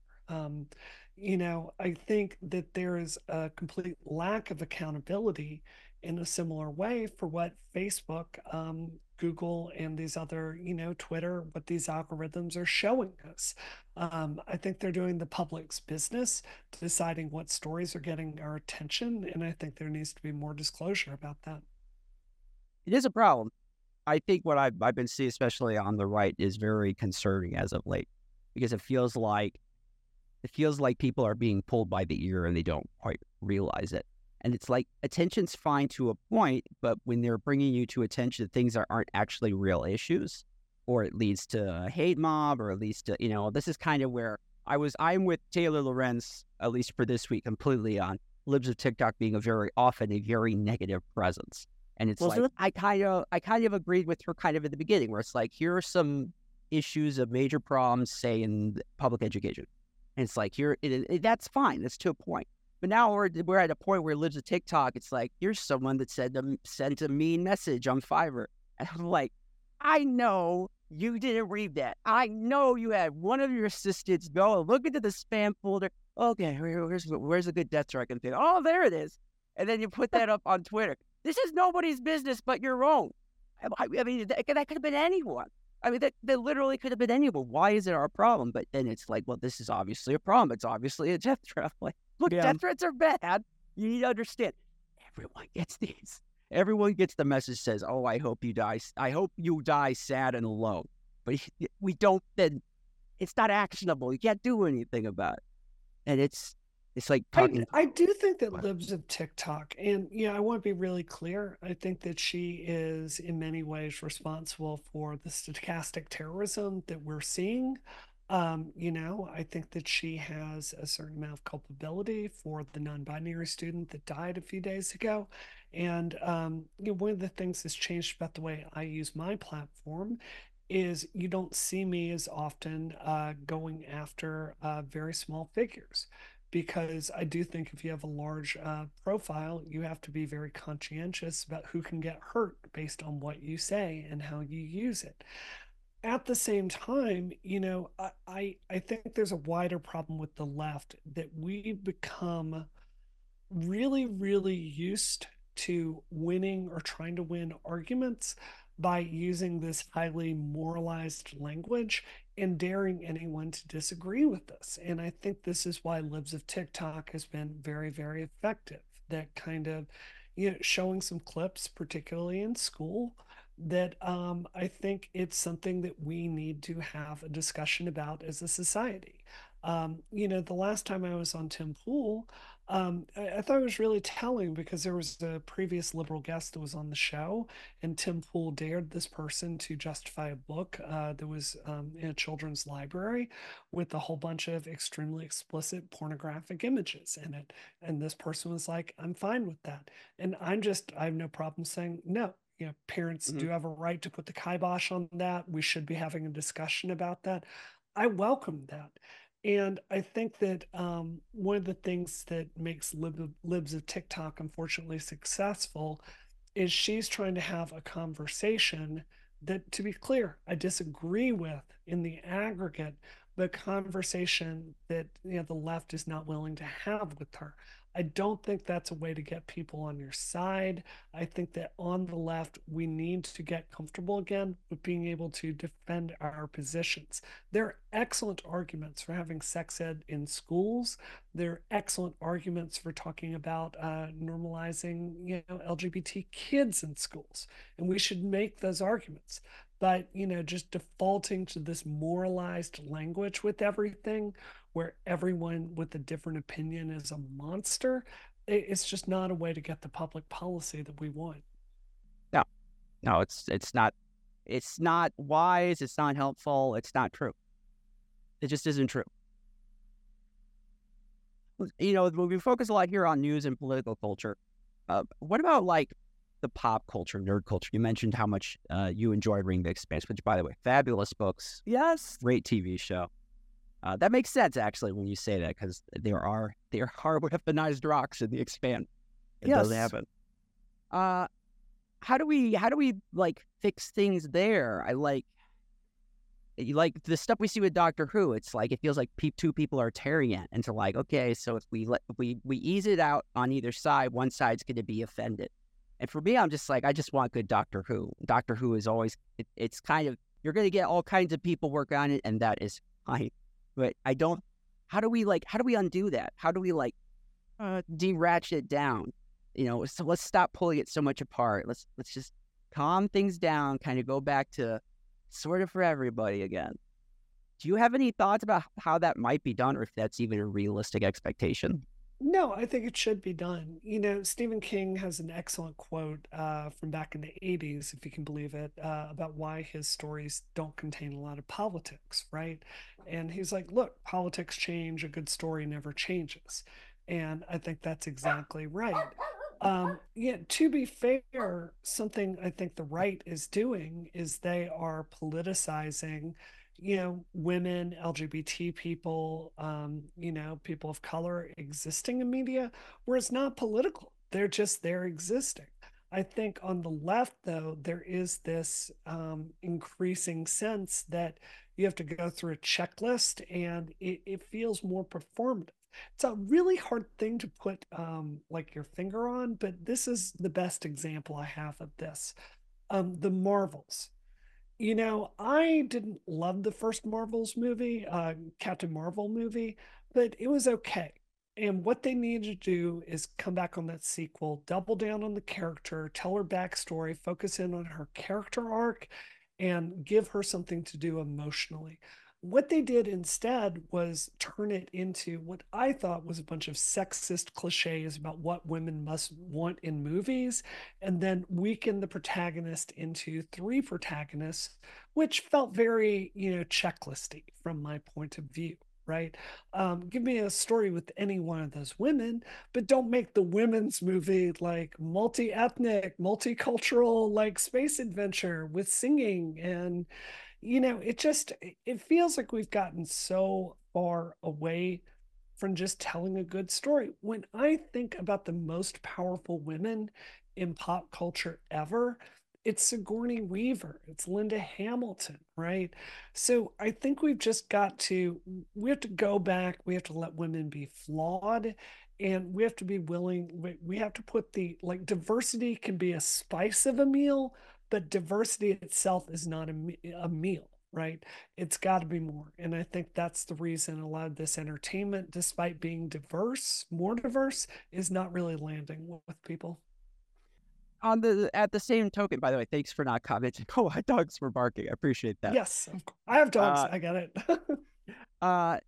I think that there is a complete lack of accountability in a similar way for what Facebook, Google, and these other, Twitter, what these algorithms are showing us. I think they're doing the public's business, deciding what stories are getting our attention, and I think there needs to be more disclosure about that. It is a problem. I think what I've been seeing, especially on the right, is very concerning as of late, because it feels like people are being pulled by the ear and they don't quite realize it. And it's like attention's fine to a point, but when they're bringing you to attention things that aren't actually real issues, or it leads to a hate mob, or it leads to, this is kind of where I'm with Taylor Lorenz, at least for this week, completely on libs of TikTok being a very negative presence. And it's I kind of agreed with her kind of at the beginning, where it's like, here are some issues of major problems, say in public education. And it's like, that's fine. That's to a point. But now we're at a point where libs of TikTok, it's like, here's someone that sent a mean message on Fiverr. And I'm like, I know you didn't read that. I know you had one of your assistants go and look into the spam folder. Okay, where's a good death threat I can think? Oh, there it is. And then you put that up on Twitter. This is nobody's business but your own. I mean, that could have been anyone. I mean, that literally could have been anyone. Why is it our problem? But then it's like, well, this is obviously a problem. It's obviously a death threat. Like, look, death threats are bad. You need to understand. Everyone gets these. Everyone gets the message says, oh, I hope you die. I hope you die sad and alone. But we don't, then it's not actionable. You can't do anything about it. And it's like talking. I do think that libs of TikTok, and I want to be really clear. I think that she is in many ways responsible for the stochastic terrorism that we're seeing. I think that she has a certain amount of culpability for the non-binary student that died a few days ago. And one of the things that's changed about the way I use my platform is you don't see me as often going after very small figures. Because I do think if you have a large profile, you have to be very conscientious about who can get hurt based on what you say and how you use it. At the same time, I think there's a wider problem with the left that we become really, really used to winning or trying to win arguments by using this highly moralized language and daring anyone to disagree with us. And I think this is why Libs of TikTok has been very, very effective. That kind of, showing some clips, particularly in school, that I think it's something that we need to have a discussion about as a society. The last time I was on Tim Pool, I thought it was really telling because there was a previous liberal guest that was on the show, and Tim Pool dared this person to justify a book that was in a children's library with a whole bunch of extremely explicit pornographic images in it. And this person was like, I'm fine with that. And I have no problem saying, no, parents Mm-hmm. do have a right to put the kibosh on that. We should be having a discussion about that. I welcome that. And I think that one of the things that makes Libs of TikTok unfortunately successful is she's trying to have a conversation that, to be clear, I disagree with in the aggregate, but conversation that the left is not willing to have with her. I don't think that's a way to get people on your side. I think that on the left, we need to get comfortable again with being able to defend our positions. There are excellent arguments for having sex ed in schools. There are excellent arguments for talking about normalizing, LGBT kids in schools, and we should make those arguments. But just defaulting to this moralized language with everything, where everyone with a different opinion is a monster, it's just not a way to get the public policy that we want. No, no, it's not wise. It's not helpful. It's not true. It just isn't true. We focus a lot here on news and political culture. What about like the pop culture, nerd culture? You mentioned how much you enjoyed Ring the Expanse, which, by the way, fabulous books, Yes. great TV show. That makes sense actually when you say that, because there are weaponized rocks in the Expanse. It does happen. How do we like fix things there? You like the stuff we see with Doctor Who. It's like it feels like two people are tearing it into like, okay, so if we ease it out on either side, one side's going to be offended. And for me, I'm just like, I just want good Doctor Who. Doctor Who is always it's kind of, you're going to get all kinds of people work on it, and that is fine. But I don't. How do we undo that? How do we de-ratchet it down? So let's stop pulling it so much apart. Let's just calm things down, kind of go back to sort of for everybody again. Do you have any thoughts about how that might be done, or if that's even a realistic expectation? No, I think it should be done. Stephen King has an excellent quote from back in the 80s, if you can believe it, about why his stories don't contain a lot of politics, right? And he's like, look, politics change, a good story never changes. And I think that's exactly right. To be fair, something I think the right is doing is they are politicizing women, LGBT people, people of color existing in media, where it's not political. They're existing. I think on the left, though, there is this increasing sense that you have to go through a checklist, and it feels more performative. It's a really hard thing to put like your finger on, but this is the best example I have of this. The Marvels. I didn't love the first Marvel's movie, Captain Marvel movie, but it was okay. And what they need to do is come back on that sequel, double down on the character, tell her backstory, focus in on her character arc, and give her something to do emotionally. What they did instead was turn it into what I thought was a bunch of sexist cliches about what women must want in movies, and then weaken the protagonist into three protagonists, which felt very, checklisty from my point of view. right? Give me a story with any one of those women, but don't make the women's movie like multi-ethnic, multicultural, like space adventure with singing. And, it feels like we've gotten so far away from just telling a good story. When I think about the most powerful women in pop culture ever, it's Sigourney Weaver, it's Linda Hamilton, right? So I think we have to go back, we have to let women be flawed, and we have to be willing, we have to put like diversity can be a spice of a meal, but diversity itself is not a meal, right? It's got to be more. And I think that's the reason a lot of this entertainment, despite being more diverse, is not really landing with people. At the same token, by the way, thanks for not commenting. Oh, my dogs were barking. I appreciate that. Yes, I have dogs. Uh, I get it. uh,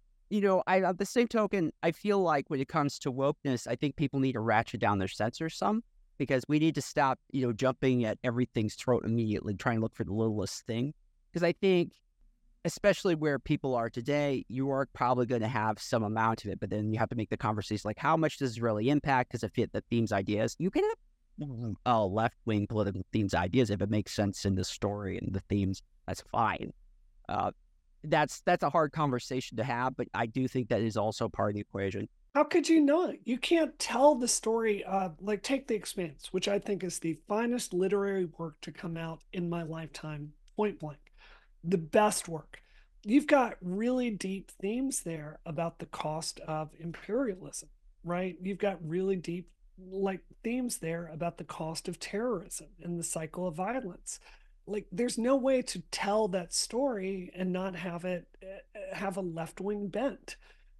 I at the same token, I feel like when it comes to wokeness, I think people need to ratchet down their censors some because we need to stop, jumping at everything's throat immediately, trying to look for the littlest thing. Because I think, especially where people are today, you are probably going to have some amount of it, but then you have to make the conversation like, how much does it really impact? Does it fit the theme's ideas? You can have left-wing political themes ideas if it makes sense in the story and the themes. That's fine. That's a hard conversation to have, but I do think that is also part of the equation. How could you not? You can't tell the story. Like take The Expanse, which I think is the finest literary work to come out in my lifetime, point blank. The best work. You've got really deep themes there about the cost of imperialism, right? You've got really deep like themes there about the cost of terrorism and the cycle of violence. Like there's no way to tell that story and not have it have a left-wing bent.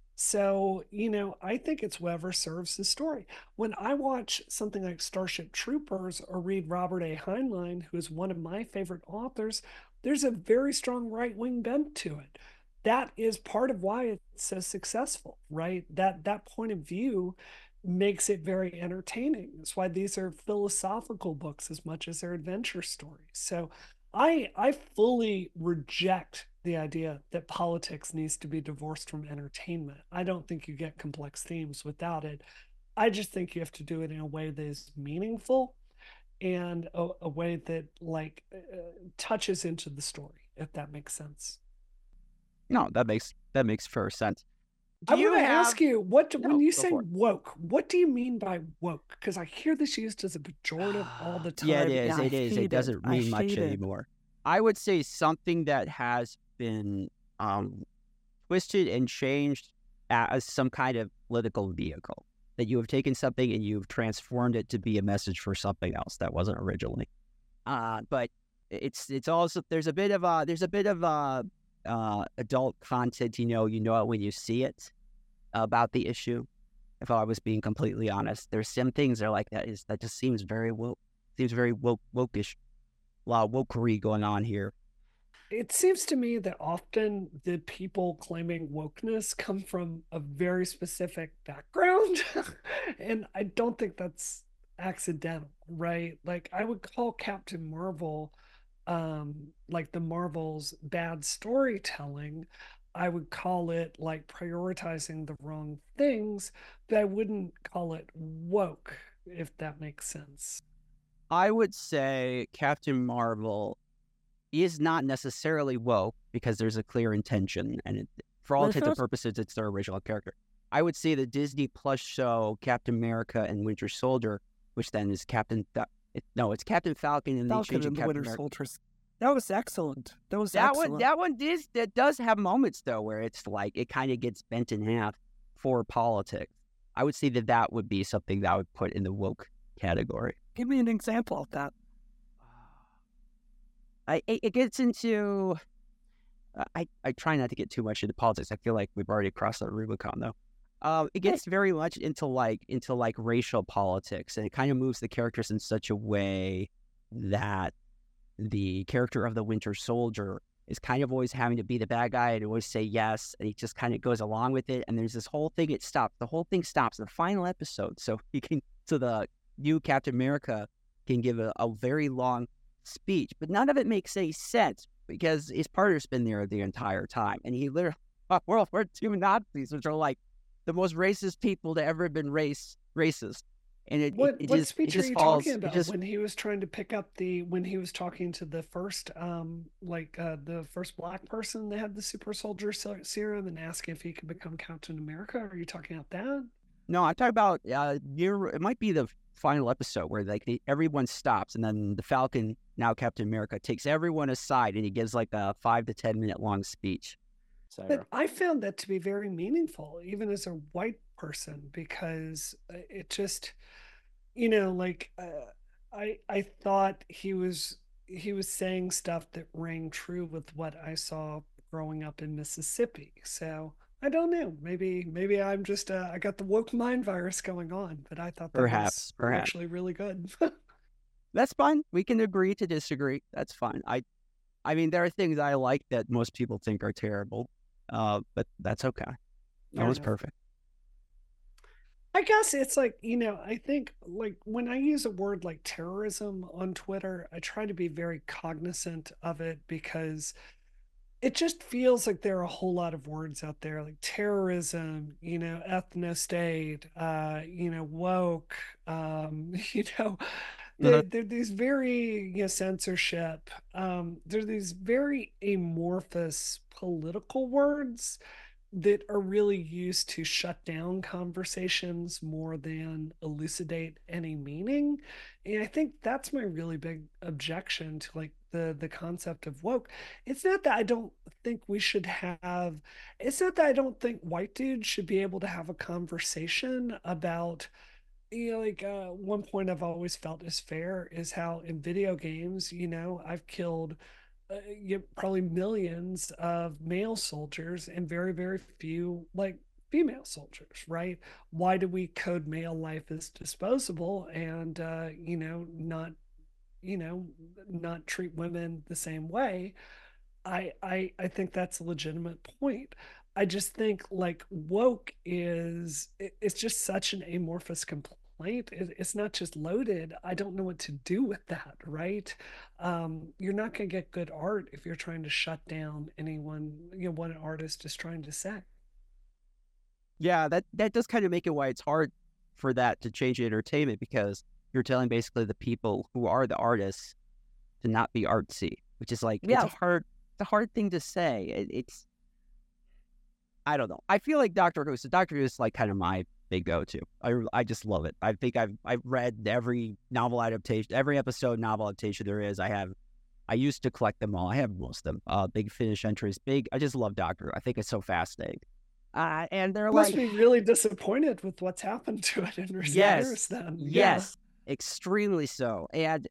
So, I think it's whoever serves the story. When I watch something like Starship Troopers or read Robert A. Heinlein, who is one of my favorite authors, there's a very strong right-wing bent to it. That is part of why it's so successful, right? That point of view makes it very entertaining. That's why these are philosophical books as much as they're adventure stories. So I fully reject the idea that politics needs to be divorced from entertainment. I don't think you get complex themes without it. I just think you have to do it in a way that is meaningful and a way that touches into the story, if that makes sense. No, that makes fair sense. I want to ask you, when you say woke, what do you mean by woke? Because I hear this used as a pejorative all the time. Yeah, it is. It is. It doesn't mean much anymore. I would say something that has been twisted and changed as some kind of political vehicle. That you have taken something and you've transformed it to be a message for something else that wasn't originally. But it's also there's a bit of adult content, you know it when you see it about the issue. If I was being completely honest, there's some things that are like that just seems very wokish. A lot of wokery going on here. It seems to me that often the people claiming wokeness come from a very specific background. And I don't think that's accidental, right? Like I would call Captain Marvel like the Marvels bad storytelling. I would call it like prioritizing the wrong things, but I wouldn't call it woke, if that makes sense. I would say Captain Marvel is not necessarily woke because there's a clear intention, and for all intents and purposes, it's their original character. I would say the Disney Plus show Captain America and Winter Soldier, which then is it's Captain Falcon and the Change of Captain Winter Soldier. That was excellent. That does have moments though where it's like it kind of gets bent in half for politics. I would say that would be something that I would put in the woke category. Give me an example of that. It gets into. I try not to get too much into politics. I feel like we've already crossed that Rubicon though. It gets very much into racial politics, and it kind of moves the characters in such a way that the character of the Winter Soldier is kind of always having to be the bad guy and always say yes, and he just kind of goes along with it. And there's this whole thing. The whole thing stops in the final episode, so the new Captain America can give a very long speech, but none of it makes any sense because his partner's been there the entire time, and he literally World War II Nazis, which are like the most racist people to ever have been racist. And What speech are you talking it about just when he was trying to pick up when he was talking to the first the first black person that had the super soldier serum and asking if he could become Captain America? Are you talking about that? No, I'm talking about it might be the final episode where like everyone stops and then the Falcon, now Captain America, takes everyone aside and he gives like a 5 to 10 minute long speech. But I found that to be very meaningful, even as a white person, because it just, I thought he was saying stuff that rang true with what I saw growing up in Mississippi. So I don't know. Maybe I'm just I got the woke mind virus going on, but I thought that was Perhaps. actually really good. That's fine. We can agree to disagree. That's fine. I mean, there are things I like that most people think are terrible, but that's okay. That was perfect. I guess it's like, I think like when I use a word like terrorism on Twitter, I try to be very cognizant of it because it just feels like there are a whole lot of words out there like terrorism, ethnostate, woke, they're these very, censorship. They're these very amorphous political words that are really used to shut down conversations more than elucidate any meaning. And I think that's my really big objection to like the concept of woke. It's not that I don't think we should have it's not that I don't think white dudes should be able to have a conversation about one point I've always felt is fair is how in video games, I've killed probably millions of male soldiers and very, very few like female soldiers, right? Why do we code male life as disposable and, you know, not treat women the same way? I think that's a legitimate point. I just think like woke it's just such an amorphous complaint. It's not just loaded. I don't know what to do with that, right? You're not going to get good art if you're trying to shut down anyone, what an artist is trying to say. Yeah, that does kind of make it why it's hard for that to change entertainment, because you're telling basically the people who are the artists to not be artsy, which is like it's a hard thing to say. It's I don't know. I feel like Doctor Who. So Doctor Who is like kind of my big go-to. I just love it. I think I've read every novel adaptation, every episode novel adaptation there is. I used to collect them all. I have most of them. Big Finish entries. I just love Doctor Who. I think it's so fascinating. And they're must be really disappointed with what's happened to it in recent years then. Yes, extremely so.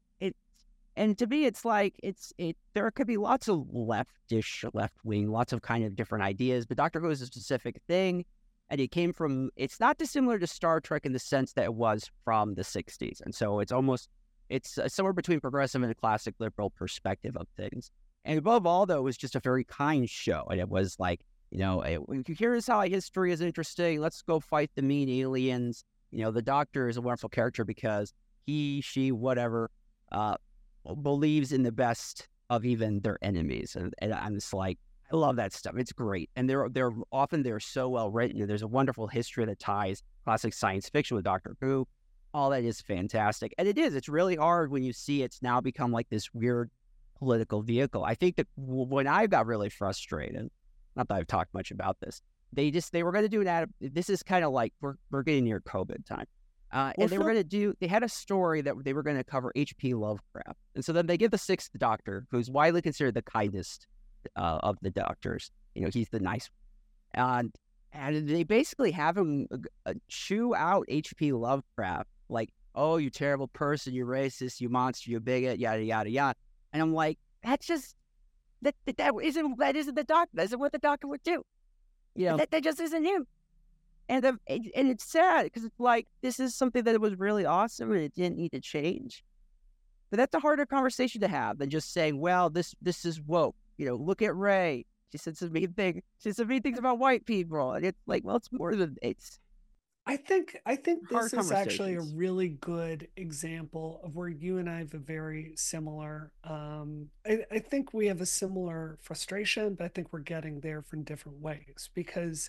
And to me, it's like there could be lots of leftish, left wing, lots of kind of different ideas, but Doctor Who is a specific thing, and it's not dissimilar to Star Trek in the sense that it was from the 60s. And so it's somewhere between progressive and a classic liberal perspective of things. And above all, though, it was just a very kind show. And it was like, here's how history is interesting. Let's go fight the mean aliens. The Doctor is a wonderful character because she, whatever, believes in the best of even their enemies. And I'm just like, I love that stuff. It's great. And they're so well written. There's a wonderful history that ties classic science fiction with Doctor Who. All that is fantastic. And it's really hard when you see it's now become like this weird political vehicle. I think that when I got really frustrated, not that I've talked much about this, they were going to do this is kind of like we're getting near COVID time. And they had a story that they were going to cover H.P. Lovecraft. And so then they give the sixth Doctor, who's widely considered the kindest of the Doctors. He's the nice one. And they basically have him chew out H.P. Lovecraft, like, oh, you terrible person, you racist, you monster, you bigot, yada, yada, yada. And I'm like, that's just, that isn't the Doctor. That isn't what the Doctor would do. That just isn't him. And it's sad because it's like, this is something that was really awesome and it didn't need to change. But that's a harder conversation to have than just saying, well, this is woke. Look at Rey. She said some mean things. She said some mean things about white people. And it's like, well, it's more than it's. I think Hard this is actually a conversations. really good example of where you and I have a very similar I think we have a similar frustration, but I think we're getting there from different ways because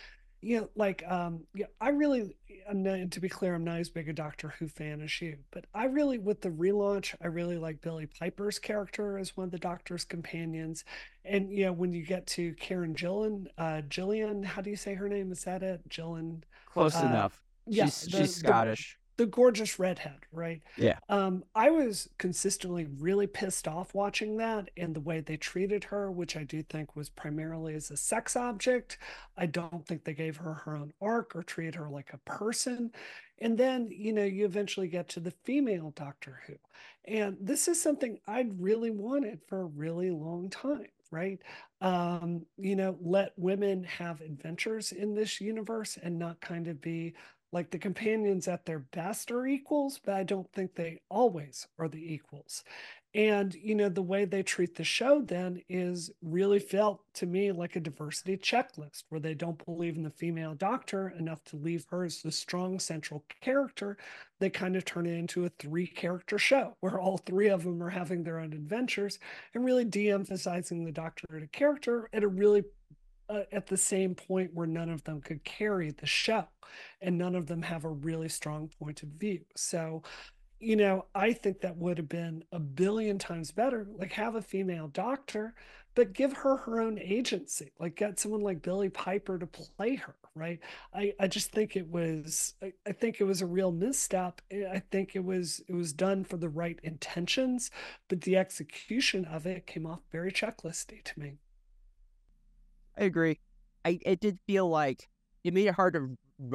yeah, I really I'm not, to be clear, I'm not as big a Doctor Who fan as you, but I really with the relaunch, I really like Billie Piper's character as one of the Doctor's companions. And when you get to Karen Gillian, how do you say her name? Is that it? Gillian Close uh enough. yeah, She's the Scottish. the gorgeous redhead, right? Yeah. I was consistently really pissed off watching that and the way they treated her, which I do think was primarily as a sex object. I don't think they gave her her own arc or treated her like a person. And then, you eventually get to the female Doctor Who. And this is something I'd really wanted for a really long time, right? Let women have adventures in this universe and not kind of be like the companions at their best are equals, but I don't think they always are the equals. And, the way they treat the show then is really felt to me like a diversity checklist where they don't believe in the female doctor enough to leave her as the strong central character. They kind of turn it into a 3-character show where all 3 of them are having their own adventures and really de-emphasizing the doctor as a character at a really at the same point where none of them could carry the show and none of them have a really strong point of view. So, I think that would have been a billion times better. Like, have a female doctor, but give her her own agency. Like, get someone like Billie Piper to play her, right? I just think I think it was a real misstep. I think it was done for the right intentions, but the execution of it came off very checklisty to me. I agree. It did feel like it made it hard to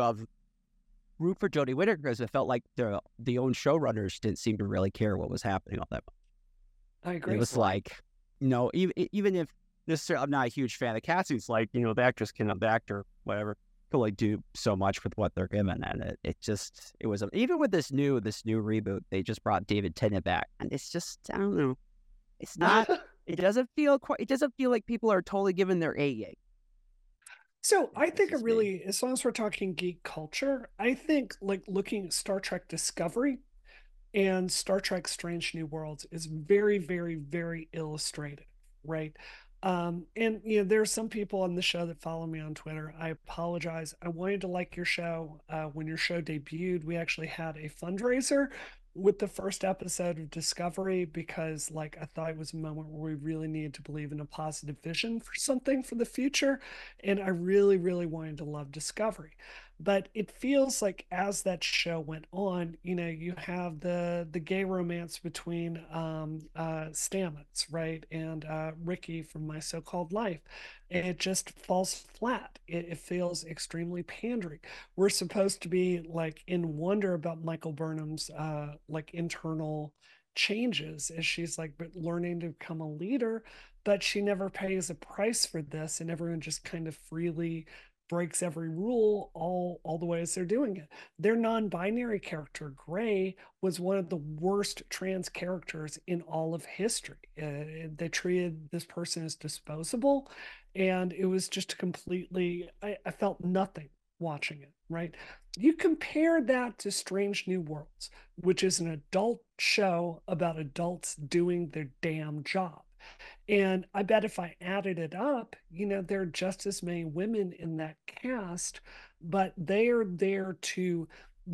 root for Jodie Whittaker because it felt like the own showrunners didn't seem to really care what was happening all that much. I It agree. was like, even if necessarily I'm not a huge fan of casting, it's like, the actor, whatever, can only do so much with what they're given. And it was, even with this new reboot, they just brought David Tennant back. And it's just, I don't know. It's not, it doesn't feel like people are totally giving their A game. So I This think it is me. really, as long as we're talking geek culture, I think like looking at Star Trek Discovery and Star Trek Strange New Worlds is very, very, very illustrative, right? And there are some people on the show that follow me on Twitter. I apologize. I wanted to like your show. When your show debuted, we actually had a fundraiser with the first episode of Discovery because like I thought it was a moment where we really needed to believe in a positive vision for something for the future. And I really, really wanted to love Discovery. But it feels like as that show went on, you have the gay romance between Stamets, right, and Ricky from My So-Called Life. And it just falls flat. It feels extremely pandering. We're supposed to be like in wonder about Michael Burnham's like internal changes as she's like learning to become a leader, but she never pays a price for this, and everyone just kind of freely breaks every rule all the ways they're doing it. Their non-binary character Gray was one of the worst trans characters in all of history. They treated this person as disposable, and it was just completely. I felt nothing watching it. Right? You compare that to Strange New Worlds, which is an adult show about adults doing their damn job. And I bet if I added it up, there are just as many women in that cast, but they are there to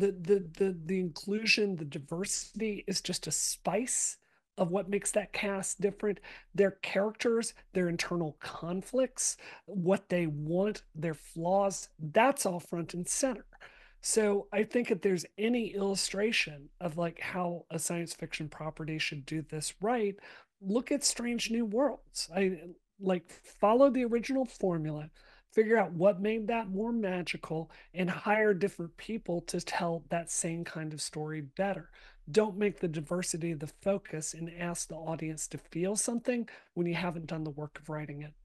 the inclusion, the diversity is just a spice of what makes that cast different. Their characters, their internal conflicts, what they want, their flaws, that's all front and center. So I think if there's any illustration of like how a science fiction property should do this right, look at Strange New Worlds. I like follow the original formula, figure out what made that more magical, and hire different people to tell that same kind of story better. Don't make the diversity the focus and ask the audience to feel something when you haven't done the work of writing it.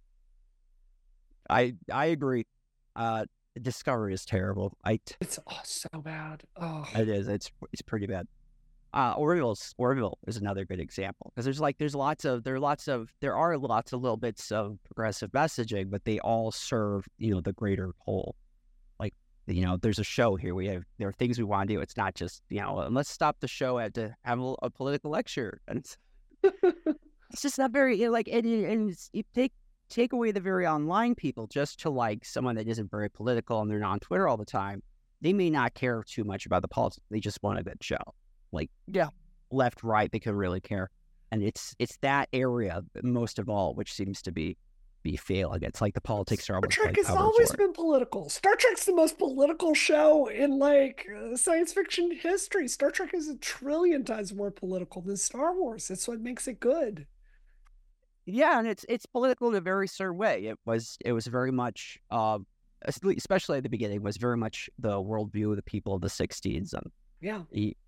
I agree. Uh, Discovery is terrible. It's so bad. Oh, It is. It's pretty bad. Orville is another good example because there are lots of little bits of progressive messaging, but they all serve the greater whole. Like there's a show here. There are things we want to do. It's not just, let's stop the show at to have a political lecture. And it's just not very, you take away the very online people just to like someone that isn't very political and they're not on Twitter all the time. They may not care too much about the politics. They just want a good show. Like, Yeah. left, right, they could really care. And it's that area most of all, which seems to be failing. It's like the politics are Star almost Trek like has covered always for it. been political. Star Trek's the most political show in science fiction history. Star Trek is a trillion times more political than Star Wars. That's what makes it good. Yeah, and it's political in a very certain way. It was very much, especially at the beginning, was very much the worldview of the people of the '60s, and Yeah.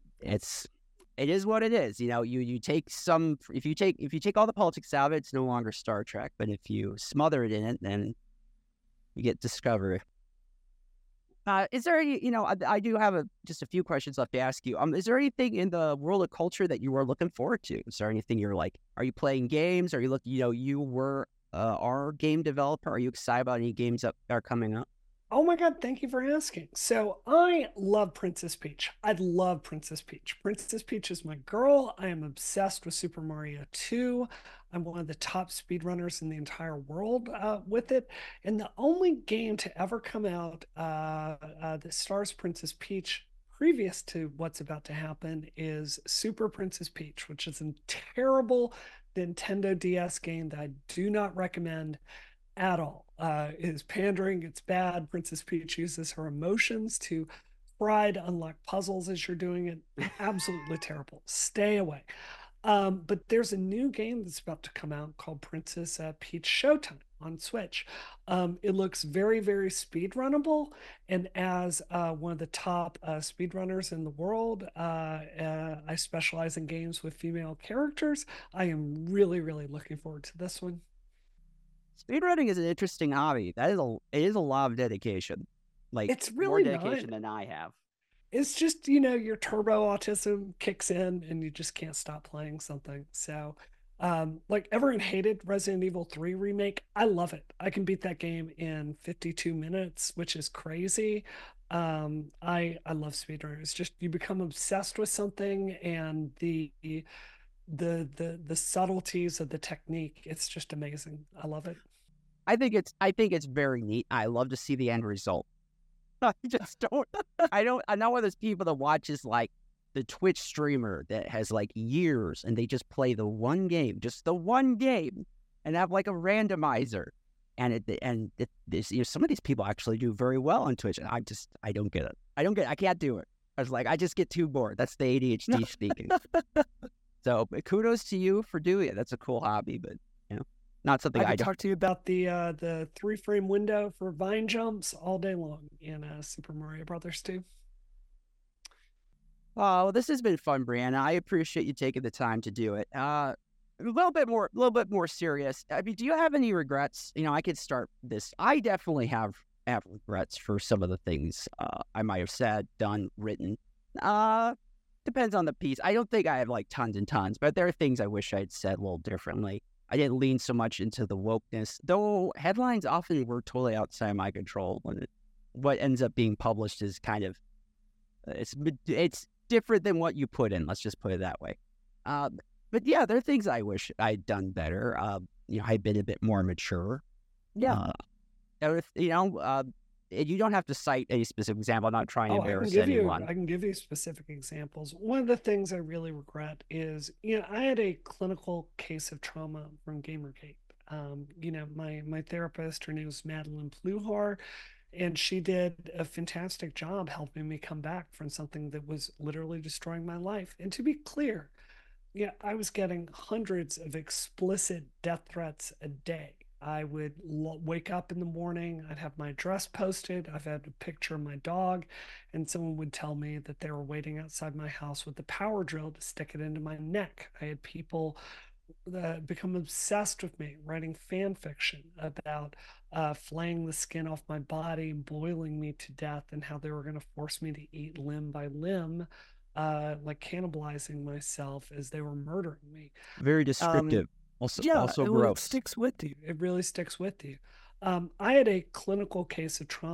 it is what it is. You take some, if you take all the politics out of it, it's no longer Star Trek. But if you smother it in it, then you get Discovery. Is there any, I do have just a few questions left to ask you. Is there anything in the world of culture that you are looking forward to? Is there anything you're like, are you playing games? Are you looking, you were our game developer. Are you excited about any games that are coming up? Oh my God, thank you for asking. So I love Princess Peach. I love Princess Peach. Princess Peach is my girl. I am obsessed with Super Mario 2. I'm one of the top speedrunners in the entire world with it. And the only game to ever come out that stars Princess Peach previous to what's about to happen is Super Princess Peach, which is a terrible Nintendo DS game that I do not recommend at all. It is pandering. It's bad. Princess Peach uses her emotions to try to unlock puzzles as you're doing it. Absolutely terrible. Stay away. But there's a new game that's about to come out called Princess Peach Showtime on Switch. It looks very, very speed runnable. And as one of the top speedrunners in the world, I specialize in games with female characters. I am really, really looking forward to this one. Speedrunning is an interesting hobby. It is a lot of dedication. Like, It's more really dedication not. than I have. It's just, your turbo autism kicks in and you just can't stop playing something. So, like everyone hated Resident Evil 3 remake. I love it. I can beat that game in 52 minutes, which is crazy. I love speedrunning. It's just you become obsessed with something and the subtleties of the technique. It's just amazing. I love it. I think it's very neat. I love to see the end result. I just don't. I'm not one of those people that watches like the Twitch streamer that has like years and they just play the one game, just the one game, and have like a randomizer. And some of these people actually do very well on Twitch, and I don't get it. I can't do it. I was like, I just get too bored. That's the ADHD speaking. So kudos to you for doing it. That's a cool hobby, but not something I I could talk to you about the 3-frame window for vine jumps all day long in Super Mario Brothers 2. Well, this has been fun, Brianna. I appreciate you taking the time to do it. A little bit more serious. I mean, do you have any regrets? I could start this. I definitely have regrets for some of the things I might have said, done, written. Depends on the piece. I don't think I have like tons and tons, but there are things I wish I'd said a little differently. I didn't lean so much into the wokeness, though headlines often were totally outside my control. When what ends up being published is kind of it's different than what you put in. Let's just put it that way. But yeah, there are things I wish I'd done better. I'd been a bit more mature. Yeah. You don't have to cite any specific example. I'm not trying to embarrass anyone. I can give you specific examples. One of the things I really regret is, I had a clinical case of trauma from Gamergate. My therapist, her name was Madeline Pluhar, and she did a fantastic job helping me come back from something that was literally destroying my life. And to be clear, I was getting hundreds of explicit death threats a day. I would wake up in the morning, I'd have my address posted, I've had a picture of my dog, and someone would tell me that they were waiting outside my house with the power drill to stick it into my neck. I had people become obsessed with me, writing fan fiction about flaying the skin off my body, boiling me to death, and how they were going to force me to eat limb by limb, like cannibalizing myself as they were murdering me. Very descriptive. Also gross. It sticks with you. It really sticks with you. I had a clinical case of trauma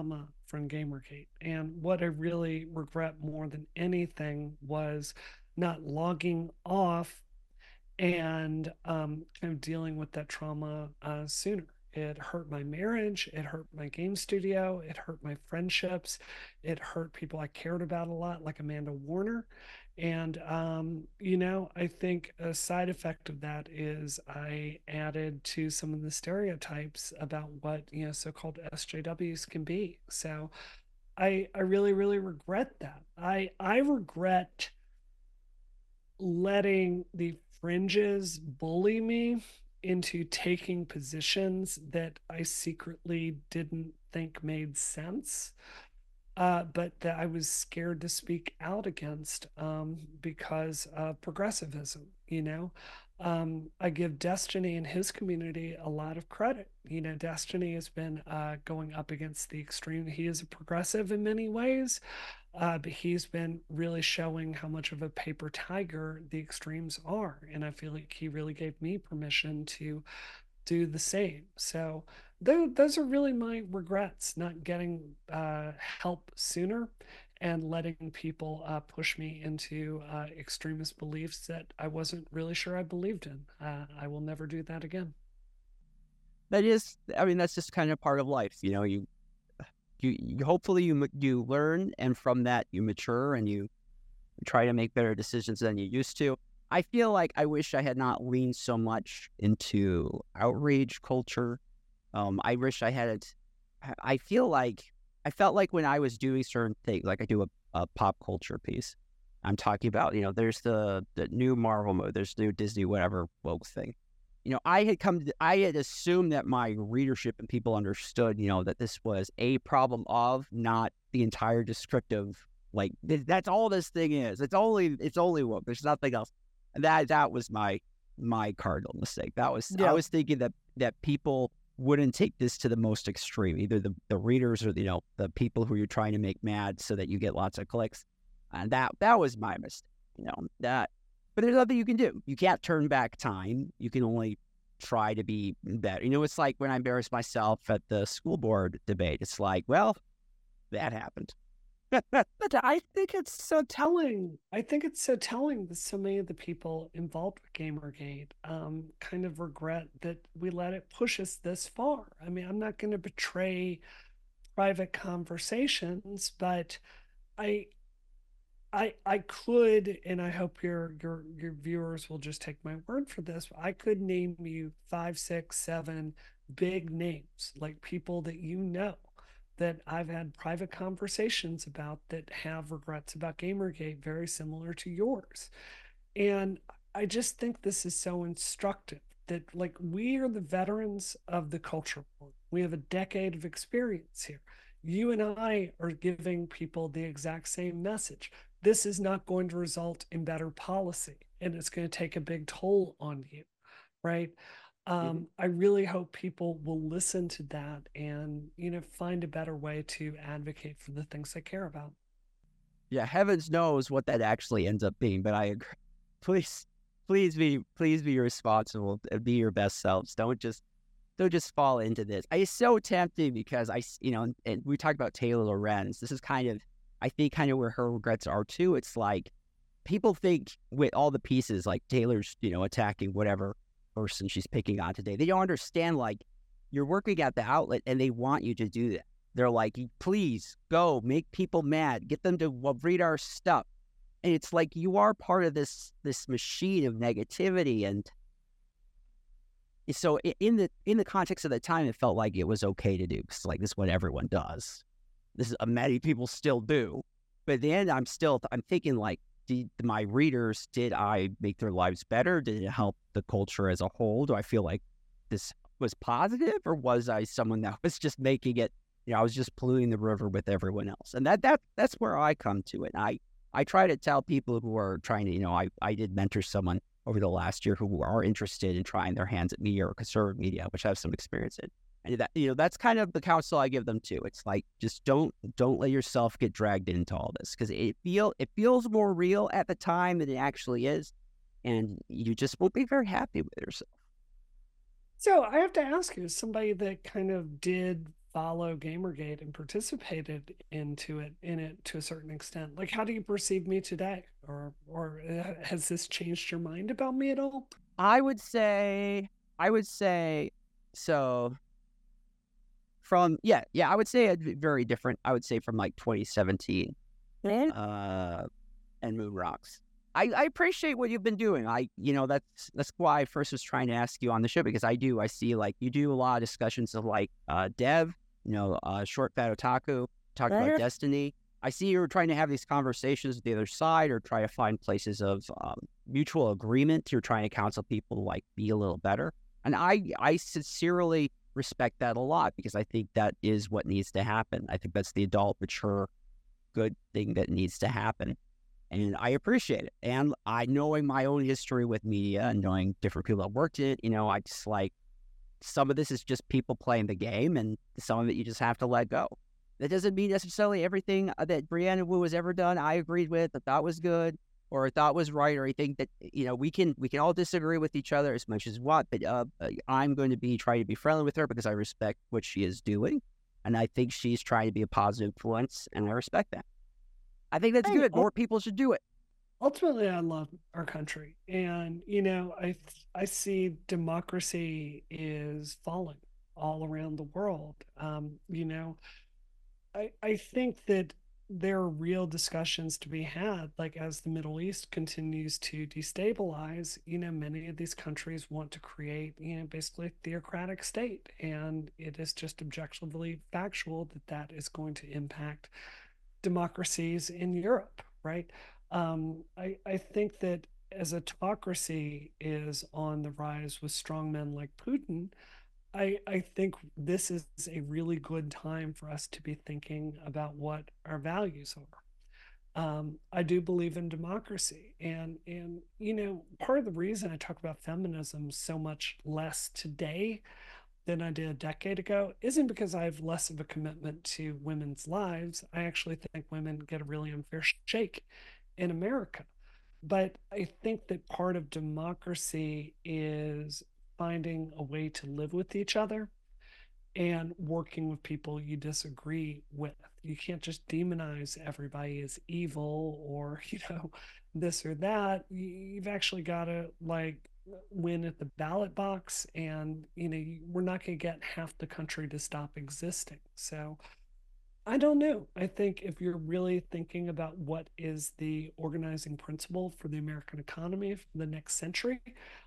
from Gamergate. And what I really regret more than anything was not logging off and kind of dealing with that trauma sooner. It hurt my marriage. It hurt my game studio. It hurt my friendships. It hurt people I cared about a lot, like Amanda Warner. And, I think a side effect of that is I added to some of the stereotypes about what, so-called SJWs can be. So I really, really regret that. I regret letting the fringes bully me into taking positions that I secretly didn't think made sense, but that I was scared to speak out against because of progressivism. I give Destiny and his community a lot of credit. Destiny has been going up against the extreme. He is a progressive in many ways, but he's been really showing how much of a paper tiger the extremes are. And I feel like he really gave me permission to do the same. So those are really my regrets, not getting help sooner and letting people push me into extremist beliefs that I wasn't really sure I believed in. I will never do that again. That's just kind of part of life. You hopefully you learn, and from that you mature and you try to make better decisions than you used to. I feel like I wish I had not leaned so much into outrage culture. I wish I had. I felt like when I was doing certain things, like I do a pop culture piece, I'm talking about, there's the new Marvel movie, there's new Disney whatever woke thing. I had assumed that my readership and people understood, that this was a problem of, not the entire descriptive, like that's all this thing is. It's only woke. There's nothing else. And that was my cardinal mistake. I was thinking that people wouldn't take this to the most extreme, either the readers or the people who you're trying to make mad so that you get lots of clicks. And that was my mistake. But there's nothing you can do. You can't turn back time. You can only try to be better. It's like when I embarrassed myself at the school board debate. It's like, well, that happened. But I think it's so telling. I think it's so telling that so many of the people involved with Gamergate kind of regret that we let it push us this far. I mean, I'm not going to betray private conversations, but I could, and I hope your viewers will just take my word for this. I could name you 5, 6, 7 big names, like people that I've had private conversations about that have regrets about Gamergate very similar to yours. And I just think this is so instructive that, like, we are the veterans of the culture war. We have a decade of experience here. You and I are giving people the exact same message. This is not going to result in better policy, and it's going to take a big toll on you, right? I really hope people will listen to that and, find a better way to advocate for the things they care about. Yeah, heavens knows what that actually ends up being, but I agree. Please be responsible and be your best selves. Don't just fall into this. It's so tempting because and we talked about Taylor Lorenz. This is I think where her regrets are too. It's like people think with all the pieces, like Taylor's, attacking whatever person she's picking on today. They don't understand, like, you're working at the outlet and they want you to do that. They're like, please go make people mad, get them to read our stuff. And it's like, you are part of this machine of negativity. And so in the context of the time, it felt like it was okay to do, because like, this is what everyone does. This is many people still do. But at the end, I'm thinking, like, did my readers, did I make their lives better? Did it help the culture as a whole? Do I feel like this was positive, or was I someone that was just making it, I was just polluting the river with everyone else? And that's where I come to it. I try to tell people who are trying to, I did mentor someone over the last year who are interested in trying their hands at media or conservative media, which I have some experience in. And that, that's kind of the counsel I give them too. It's like, just don't let yourself get dragged into all this, because it feels more real at the time than it actually is, and you just won't be very happy with yourself. So I have to ask you, as somebody that kind of did follow Gamergate and participated in it to a certain extent. Like, how do you perceive me today, or has this changed your mind about me at all? I would say so. I would say it's very different. I would say from like 2017, and Moon Rocks. I appreciate what you've been doing. That's why I first was trying to ask you on the show, because I see like you do a lot of discussions of like Dev, Short Fat Otaku, talk about Destiny. I see you're trying to have these conversations with the other side, or try to find places of mutual agreement. You're trying to counsel people to like be a little better. And I sincerely respect that a lot, because I think that is what needs to happen. I think that's the adult, mature, good thing that needs to happen. And I appreciate it. And knowing my own history with media and knowing different people that worked in it, I just like, some of this is just people playing the game, and some of it you just have to let go. That doesn't mean necessarily everything that Brianna Wu has ever done I agreed with, that thought was good, or thought was right, or I think that, we can all disagree with each other as much as what, but I'm going to try to be friendly with her because I respect what she is doing. And I think she's trying to be a positive influence, and I respect that. I think that's good. More people should do it. Ultimately, I love our country, and I see democracy is falling all around the world. I think that there are real discussions to be had, like as the Middle East continues to destabilize. Many of these countries want to create, basically a theocratic state, and it is just objectively factual that is going to impact democracies in Europe, right? I think that as autocracy is on the rise with strongmen like Putin, I think this is a really good time for us to be thinking about what our values are. I do believe in democracy, and part of the reason I talk about feminism so much less today than I did a decade ago isn't because I have less of a commitment to women's lives. I actually think women get a really unfair shake in America. But I think that part of democracy is finding a way to live with each other and working with people you disagree with. You can't just demonize everybody as evil or, this or that. You've actually got to like win at the ballot box, and we're not going to get half the country to stop existing. So I don't know. I think if you're really thinking about what is the organizing principle for the American economy for the next century,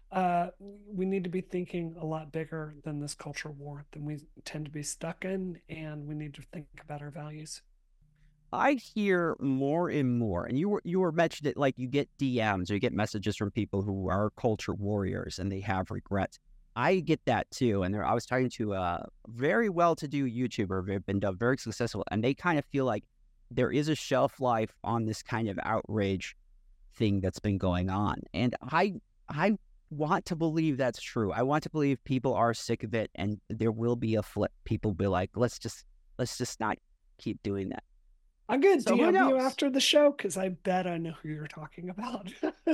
we need to be thinking a lot bigger than this culture war than we tend to be stuck in, and we need to think about our values. I hear more and more, and you were mentioned it, like you get DMs or you get messages from people who are culture warriors and they have regrets. I get that too. And I was talking to a very well-to-do YouTuber who've been very successful, and they kind of feel like there is a shelf life on this kind of outrage thing that's been going on. And I want to believe that's true. I want to believe people are sick of it, and there will be a flip. People be like, let's just not keep doing that. I'm going to DM you after the show, because I bet I know who you're talking about.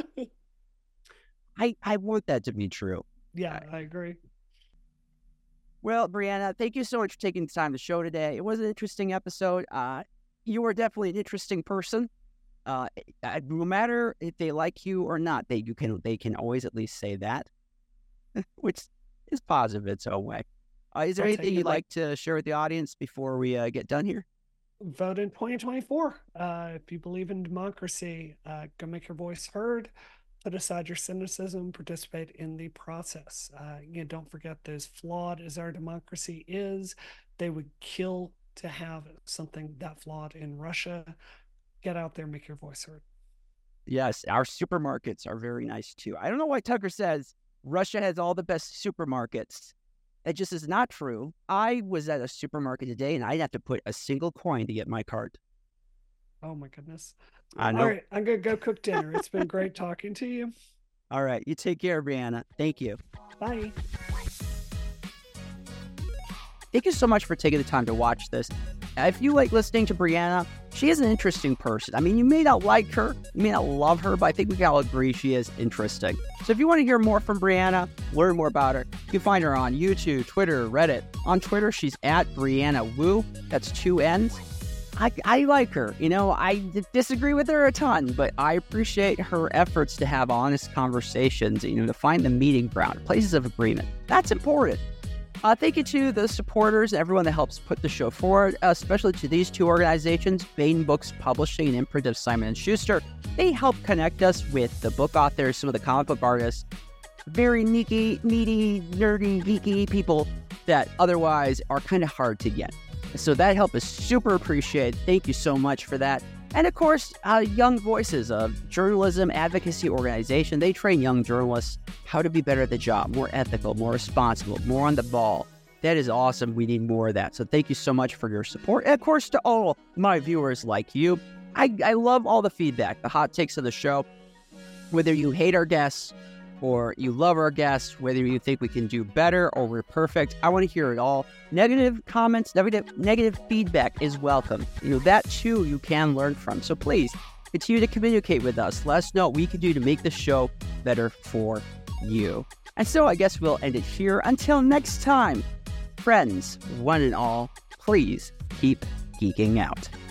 I want that to be true. Yeah, I agree. Well, Brianna, thank you so much for taking the time to show today. It was an interesting episode. You are definitely an interesting person. No matter if they like you or not, they can always at least say that, which is positive in its own way. Is there anything you'd like to share with the audience before we get done here? Vote in 2024. If you believe in democracy, go make your voice heard. Put aside your cynicism, participate in the process. Don't forget, as flawed as our democracy is, they would kill to have something that flawed in Russia. Get out there, make your voice heard. Yes, our supermarkets are very nice too. I don't know why Tucker says Russia has all the best supermarkets. That just is not true. I was at a supermarket today, and I'd have to put a single coin to get my cart. Oh my goodness. I know. All right, I'm going to go cook dinner. It's been great talking to you. All right, you take care, Brianna. Thank you. Bye. Thank you so much for taking the time to watch this. If you like listening to Brianna, she is an interesting person. I mean, you may not like her, you may not love her, but I think we can all agree she is interesting. So if you want to hear more from Brianna, learn more about her, you can find her on YouTube, Twitter, Reddit. On Twitter, she's at Brianna Wu. That's 2 N's. I like her. You know, I disagree with her a ton, but I appreciate her efforts to have honest conversations, you know, to find the meeting ground, places of agreement. That's important. Thank you to the supporters, everyone that helps put the show forward, especially to these 2 organizations, Baen Books Publishing and imprint of Simon & Schuster. They help connect us with the book authors, some of the comic book artists, very meaty, nerdy, geeky people that otherwise are kind of hard to get. So that help is super appreciated. Thank you so much for that. And of course, Young Voices, a journalism advocacy organization. They train young journalists how to be better at the job, more ethical, more responsible, more on the ball. That is awesome. We need more of that. So thank you so much for your support. And of course, to all my viewers like you, I love all the feedback, the hot takes of the show. Whether you hate our guests or you love our guests, whether you think we can do better or we're perfect, I want to hear it all. Negative comments, negative feedback is welcome. You know, that too you can learn from. So please continue to communicate with us. Let us know what we can do to make the show better for you. And so I guess we'll end it here. Until next time, friends, one and all, please keep geeking out.